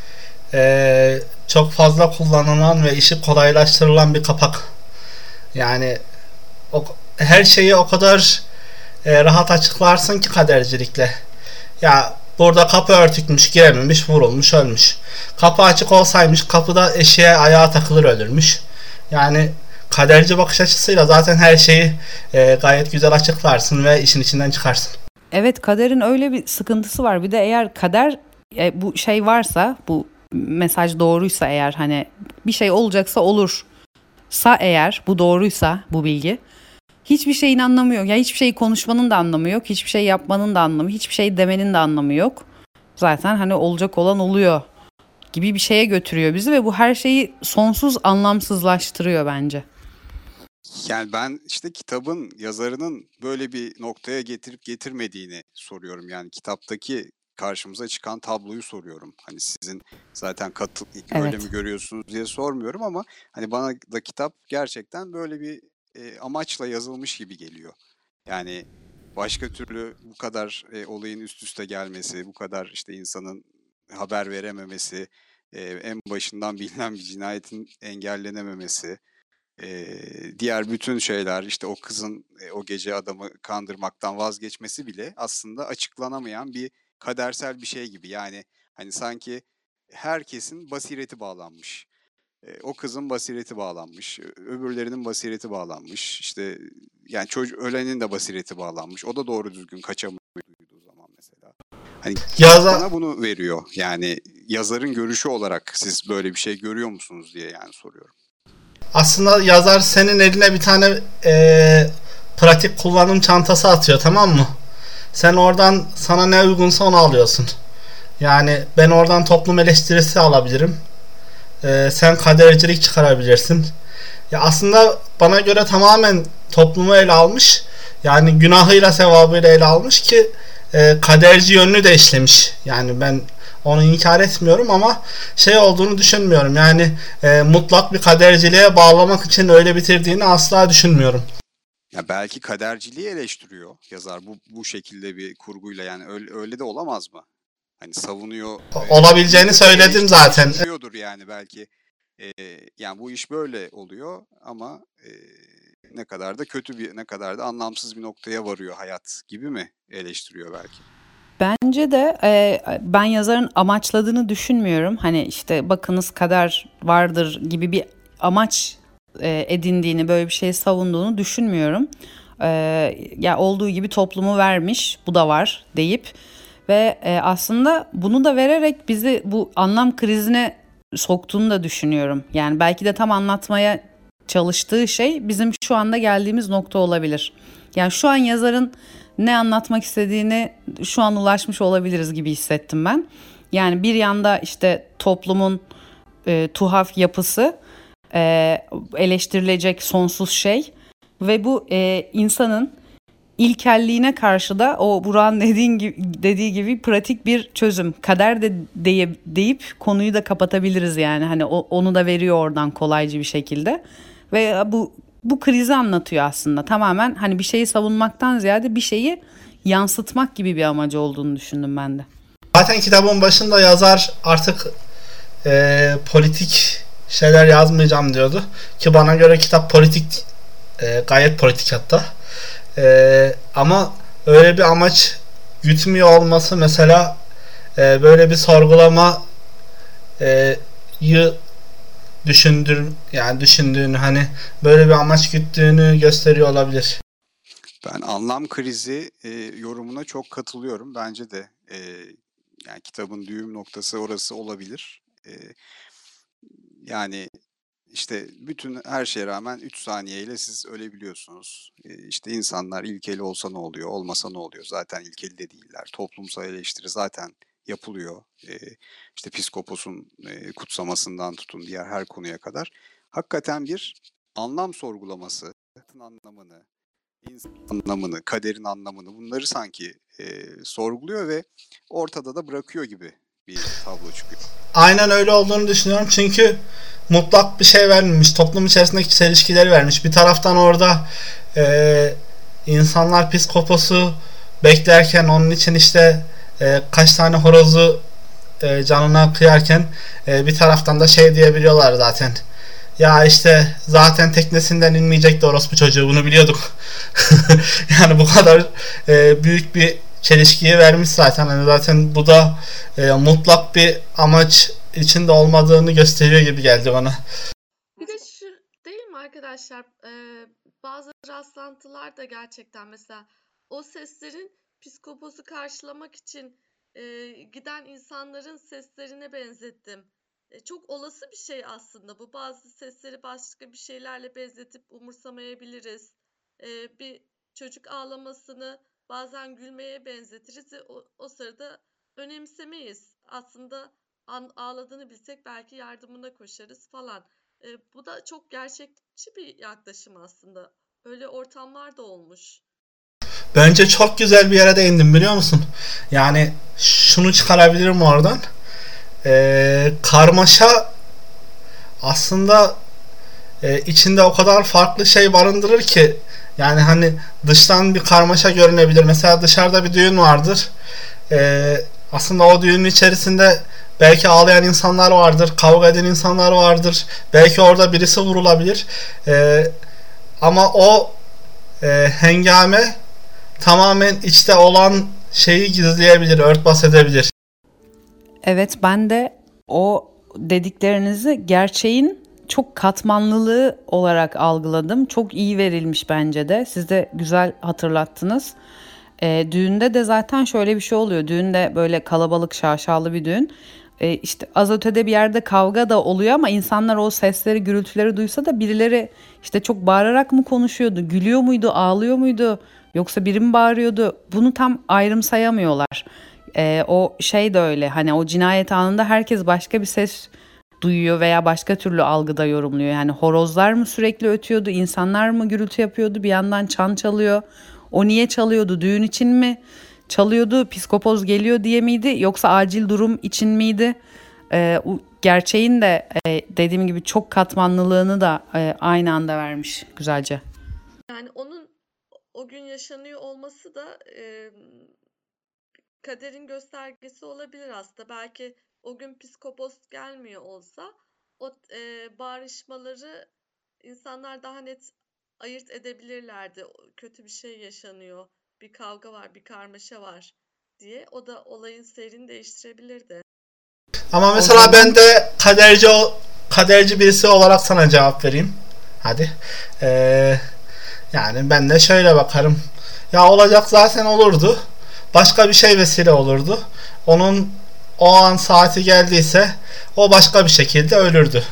e, çok fazla kullanılan ve işi kolaylaştırılan bir kapak. Yani o, her şeyi o kadar e, rahat açıklarsın ki kadercilikle. Ya burada kapı örtükmüş, girememiş, vurulmuş, ölmüş. Kapı açık olsaymış kapıda eşeğe ayağa takılır ölürmüş. Yani kaderci bakış açısıyla zaten her şeyi e, gayet güzel açıklarsın ve işin içinden çıkarsın. Evet, kaderin öyle bir sıkıntısı var. Bir de eğer kader e, bu şey varsa, bu mesaj doğruysa, eğer hani bir şey olacaksa olursa, eğer bu doğruysa bu bilgi, hiçbir şeyin anlamı yok. Ya hiçbir şey konuşmanın da anlamı yok. Hiçbir şey yapmanın da anlamı, hiçbir şey demenin de anlamı yok. Zaten hani olacak olan oluyor gibi bir şeye götürüyor bizi ve bu her şeyi sonsuz anlamsızlaştırıyor bence. Yani ben işte kitabın yazarının böyle bir noktaya getirip getirmediğini soruyorum. Yani kitaptaki karşımıza çıkan tabloyu soruyorum. Hani sizin zaten katıl öyle Evet. mi görüyorsunuz diye sormuyorum ama hani bana da kitap gerçekten böyle bir e, amaçla yazılmış gibi geliyor. Yani başka türlü bu kadar e, olayın üst üste gelmesi, bu kadar işte insanın haber verememesi, e, en başından bilinen bir cinayetin engellenememesi, e, diğer bütün şeyler, işte o kızın e, o gece adamı kandırmaktan vazgeçmesi bile aslında açıklanamayan bir kadersel bir şey gibi. Yani hani sanki herkesin basireti bağlanmış. E, o kızın basireti bağlanmış, ö- öbürlerinin basireti bağlanmış. İşte yani çocuk ölenin de basireti bağlanmış. O da doğru düzgün kaçamıyor duyduğu zaman mesela. Hani kitap Yaza, bana bunu veriyor. Yani yazarın görüşü olarak siz böyle bir şey görüyor musunuz diye yani soruyorum. aslında yazar senin eline bir tane e, pratik kullanım çantası atıyor, tamam mı? Sen oradan sana ne uygunsa onu alıyorsun. Yani ben oradan toplum eleştirisi alabilirim. E, sen kadercilik çıkarabilirsin. Ya aslında bana göre tamamen toplumu ele almış. Yani günahıyla sevabıyla ele almış ki e, kaderci yönünü de işlemiş. Yani ben onu inkar etmiyorum ama şey olduğunu düşünmüyorum. Yani e, mutlak bir kaderciliğe bağlamak için öyle bitirdiğini asla düşünmüyorum. Ya belki kaderciliği eleştiriyor yazar bu bu şekilde bir kurguyla, yani öyle, öyle de olamaz mı? Hani savunuyor, e, Olabileceğini de söyledim eleştiri- zaten. eleştiriyordur yani belki. E, yani bu iş böyle oluyor ama e, ne kadar da kötü bir, ne kadar da anlamsız bir noktaya varıyor hayat gibi mi eleştiriyor belki? Bence de e, ben yazarın amaçladığını düşünmüyorum. Hani işte bakınız kader vardır gibi bir amaç e, edindiğini, böyle bir şey savunduğunu düşünmüyorum. E, ya olduğu gibi toplumu vermiş, bu da var deyip ve e, aslında bunu da vererek bizi bu anlam krizine soktuğunu da düşünüyorum. Yani belki de tam anlatmaya çalıştığı şey bizim şu anda geldiğimiz nokta olabilir. Yani şu an yazarın ne anlatmak istediğini şu an ulaşmış olabiliriz gibi hissettim ben. Yani bir yanda işte toplumun e, tuhaf yapısı, e, eleştirilecek sonsuz şey ve bu e, insanın ilkelliğine karşı da o Burak'ın dediğin gibi, dediği gibi pratik bir çözüm. Kader de diye, deyip konuyu da kapatabiliriz yani. Hani o, onu da veriyor oradan kolayca bir şekilde. Ve bu bu krizi anlatıyor aslında. Tamamen hani bir şeyi savunmaktan ziyade bir şeyi yansıtmak gibi bir amacı olduğunu düşündüm ben de. Zaten kitabın başında yazar artık e, politik şeyler yazmayacağım diyordu. Ki bana göre kitap politik, e, gayet politik hatta. E, ama öyle bir amaç gütmüyor olması mesela e, böyle bir sorgulamayı e, düşündür yani düşündüğünü, hani böyle bir amaç güttüğünü gösteriyor olabilir. Ben anlam krizi e, yorumuna çok katılıyorum. Bence de e, yani kitabın düğüm noktası orası olabilir. E, yani işte bütün her şeye rağmen üç saniyeyle siz ölebiliyorsunuz. E, işte insanlar ilkeli olsa ne oluyor, olmasa ne oluyor? Zaten ilkeli de değiller. Toplumsal eleştiri zaten yapılıyor. E, işte Piskopos'un e, kutsamasından tutun diğer her konuya kadar. Hakikaten bir anlam sorgulaması, anlamını, insan anlamını, kaderin anlamını, bunları sanki e, sorguluyor ve ortada da bırakıyor gibi bir tablo çıkıyor. Aynen öyle olduğunu düşünüyorum çünkü mutlak bir şey vermemiş. Toplum içerisindeki çelişkileri vermiş. Bir taraftan orada e, insanlar psikoposu beklerken onun için işte e, kaç tane horozu e, canına kıyarken e, bir taraftan da şey diyebiliyorlar zaten. Ya işte zaten teknesinden inmeyecekti orospu çocuğu, bunu biliyorduk. Yani bu kadar e, büyük bir çelişkiyi vermiş zaten. Hani zaten bu da e, mutlak bir amaç içinde olmadığını gösteriyor gibi geldi bana. Bir de şu değil mi arkadaşlar? Ee, bazı rastlantılar da gerçekten mesela o seslerin psikopozu karşılamak için e, giden insanların seslerine benzettim. E, çok olası bir şey aslında bu. Bazı sesleri başka bir şeylerle benzetip umursamayabiliriz. E, bir çocuk ağlamasını bazen gülmeye benzetiriz ve o, o sırada önemsemeyiz. Aslında an, ağladığını bilsek belki yardımına koşarız falan. E, bu da çok gerçekçi bir yaklaşım aslında. Öyle ortamlar da olmuş. Bence çok güzel bir yere değindim, biliyor musun? Yani şunu çıkarabilirim oradan. Ee, karmaşa aslında e, içinde o kadar farklı şey barındırır ki, yani hani dıştan bir karmaşa görünebilir. Mesela dışarıda bir düğün vardır. Ee, aslında o düğünün içerisinde belki ağlayan insanlar vardır, kavga eden insanlar vardır. Belki orada birisi vurulabilir. Ee, ama o e, hengame tamamen içte olan şeyi gizleyebilir, örtbas edebilir. Evet, ben de o dediklerinizi gerçeğin çok katmanlılığı olarak algıladım. Çok iyi verilmiş bence de. Siz de güzel hatırlattınız. E, düğünde de zaten şöyle bir şey oluyor. Düğünde böyle kalabalık, şaşalı bir düğün. E, işte az ötede bir yerde kavga da oluyor ama insanlar o sesleri, gürültüleri duysa da birileri işte çok bağırarak mı konuşuyordu, gülüyor muydu, ağlıyor muydu, yoksa biri mi bağırıyordu? Bunu tam ayrımsayamıyorlar. E, o şey de öyle, hani o cinayet anında herkes başka bir ses duyuyor veya başka türlü algıda yorumluyor. Yani horozlar mı sürekli ötüyordu, insanlar mı gürültü yapıyordu, bir yandan çan çalıyor. O niye çalıyordu? Düğün için mi çalıyordu? Psikopoz geliyor diye miydi? Yoksa acil durum için miydi? Ee, gerçeğin de e, dediğim gibi çok katmanlılığını da e, aynı anda vermiş güzelce. Yani onun o gün yaşanıyor olması da e, kaderin göstergesi olabilir aslında. Belki o gün psikopoz gelmiyor olsa o e, bağrışmaları insanlar daha net ayırt edebilirlerdi. Kötü bir şey yaşanıyor, bir kavga var, bir karmaşa var diye. O da olayın seyrini değiştirebilirdi. Ama mesela zaman... ben de kaderci kaderci birisi olarak sana cevap vereyim. Hadi. Ee, yani ben de şöyle bakarım. Ya olacak zaten olurdu. Başka bir şey vesile olurdu. Onun o an saati geldiyse o başka bir şekilde ölürdü.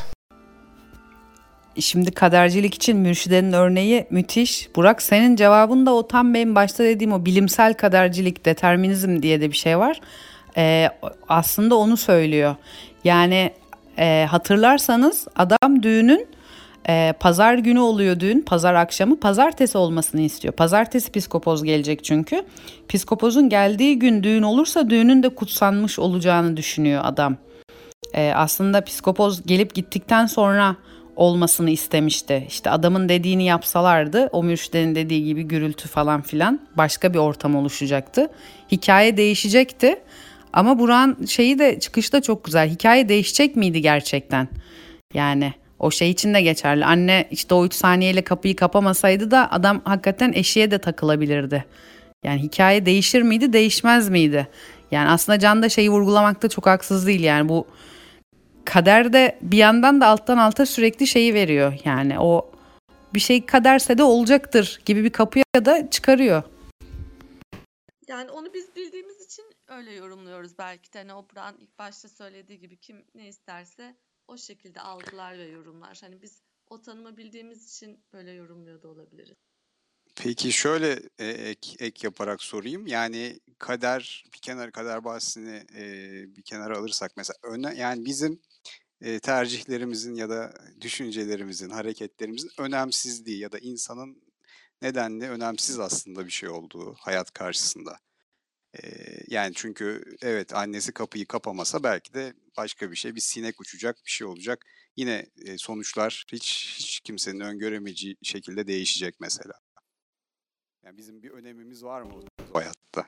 Şimdi kadercilik için Mürşide'nin örneği müthiş. Burak, senin cevabın da o tam benim başta dediğim o bilimsel kadercilik, determinizm diye de bir şey var. Ee, aslında onu söylüyor. Yani e, hatırlarsanız adam düğünün e, pazar günü oluyor düğün, pazar akşamı, pazartesi olmasını istiyor. Pazartesi psikopoz gelecek çünkü. Psikopozun geldiği gün düğün olursa düğünün de kutsanmış olacağını düşünüyor adam. E, aslında psikopoz gelip gittikten sonra olmasını istemişti. İşte adamın dediğini yapsalardı, o mürşidenin dediği gibi gürültü falan filan, başka bir ortam oluşacaktı. Hikaye değişecekti. Ama Burak'ın şeyi de, çıkışı da çok güzel. Hikaye değişecek miydi gerçekten? Yani o şey için de geçerli. Anne işte o üç saniyeyle kapıyı kapamasaydı da adam hakikaten eşiğe de takılabilirdi. Yani hikaye değişir miydi, değişmez miydi? Yani aslında Can da şeyi vurgulamakta çok haksız değil. Yani bu kader de bir yandan da alttan alta sürekli şeyi veriyor. Yani o bir şey kaderse de olacaktır gibi bir kapıya da çıkarıyor. Yani onu biz bildiğimiz için öyle yorumluyoruz belki de. Hani o Burak'ın ilk başta söylediği gibi kim ne isterse o şekilde algılar ve yorumlar. Hani biz o tanımı bildiğimiz için böyle yorumluyor da olabiliriz. Peki şöyle e, ek, ek yaparak sorayım. Yani kader bir kenara kader bahsini e, bir kenara alırsak mesela öne, yani bizim e, tercihlerimizin ya da düşüncelerimizin, hareketlerimizin önemsizliği ya da insanın nedenli önemsiz aslında bir şey olduğu hayat karşısında. E, yani çünkü evet annesi kapıyı kapamasa belki de başka bir şey. Bir sinek uçacak, bir şey olacak. Yine e, sonuçlar hiç hiç kimsenin öngöremeyeceği şekilde değişecek mesela. Yani bizim bir önemimiz var mı bu hayatta?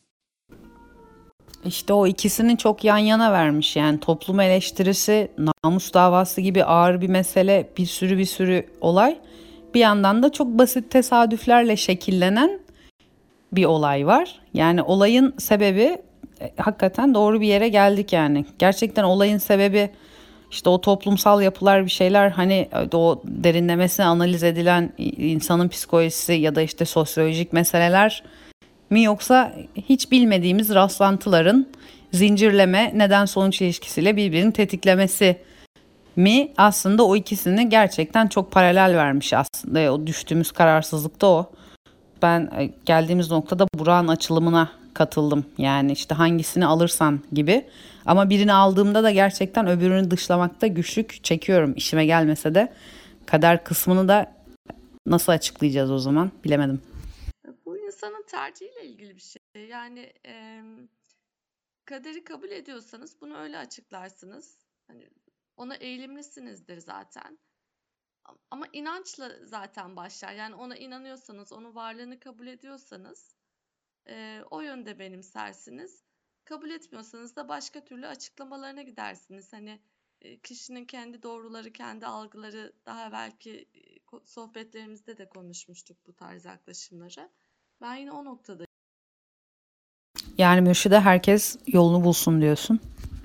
İşte o ikisini çok yan yana vermiş. Yani toplum eleştirisi, namus davası gibi ağır bir mesele, bir sürü bir sürü olay. Bir yandan da çok basit tesadüflerle şekillenen bir olay var. Yani olayın sebebi e, hakikaten doğru bir yere geldik yani. Gerçekten olayın sebebi işte o toplumsal yapılar bir şeyler hani o derinlemesine analiz edilen insanın psikolojisi ya da işte sosyolojik meseleler mi yoksa hiç bilmediğimiz rastlantıların zincirleme neden sonuç ilişkisiyle birbirini tetiklemesi mi? Aslında o ikisini gerçekten çok paralel vermiş aslında. O düştüğümüz kararsızlık da o. Ben geldiğimiz noktada Burak'ın açılımına katıldım. Yani işte hangisini alırsan gibi. Ama birini aldığımda da gerçekten öbürünü dışlamakta güçlük çekiyorum. İşime gelmese de kader kısmını da nasıl açıklayacağız o zaman bilemedim. Bu insanın tercihiyle ilgili bir şey. Yani e, kaderi kabul ediyorsanız bunu öyle açıklarsınız. Hani ona eğilimlisinizdir zaten. Ama inançla zaten başlar. Yani ona inanıyorsanız, onun varlığını kabul ediyorsanız e, o yönde benimsersiniz. Kabul etmiyorsanız da başka türlü açıklamalarına gidersiniz. Hani e, kişinin kendi doğruları, kendi algıları, daha belki sohbetlerimizde de konuşmuştuk bu tarz yaklaşımları. Ben yine o noktada. Yani mürşide herkes yolunu bulsun diyorsun.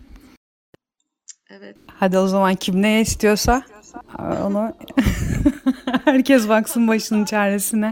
Evet. Hadi o zaman kim ne istiyorsa onu herkes baksın başının çaresine.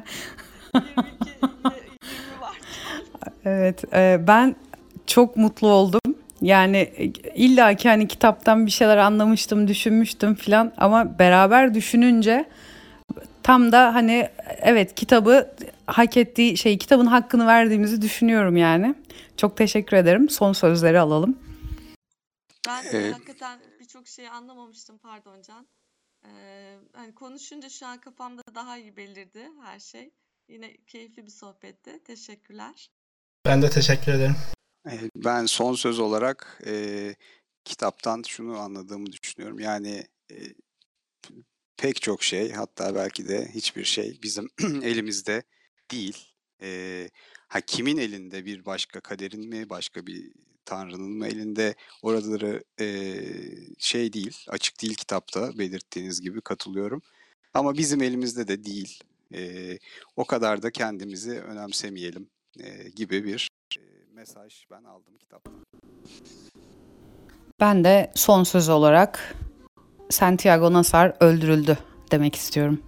Evet, ben çok mutlu oldum. Yani illa ki hani kitaptan bir şeyler anlamıştım, düşünmüştüm filan ama beraber düşününce tam da hani evet kitabı hak ettiği şey, kitabın hakkını verdiğimizi düşünüyorum yani. Çok teşekkür ederim. Son sözleri alalım. Ben ee, hakikaten birçok şeyi anlamamıştım, pardon Can. Ee, hani konuşunca şu an kafamda daha iyi belirdi her şey. Yine keyifli bir sohbetti. Teşekkürler. Ben de teşekkür ederim. Ben son söz olarak e, kitaptan şunu anladığımı düşünüyorum. Yani e, pek çok şey, hatta belki de hiçbir şey bizim elimizde değil. E, ha kimin elinde, bir başka kaderin mi, başka bir Tanrı'nın mı elinde, oraları e, şey değil, açık değil kitapta belirttiğiniz gibi, katılıyorum. Ama bizim elimizde de değil. E, o kadar da kendimizi önemsemeyelim e, gibi bir e, mesaj ben aldım kitaptan. Ben de son söz olarak Santiago Nazar öldürüldü demek istiyorum.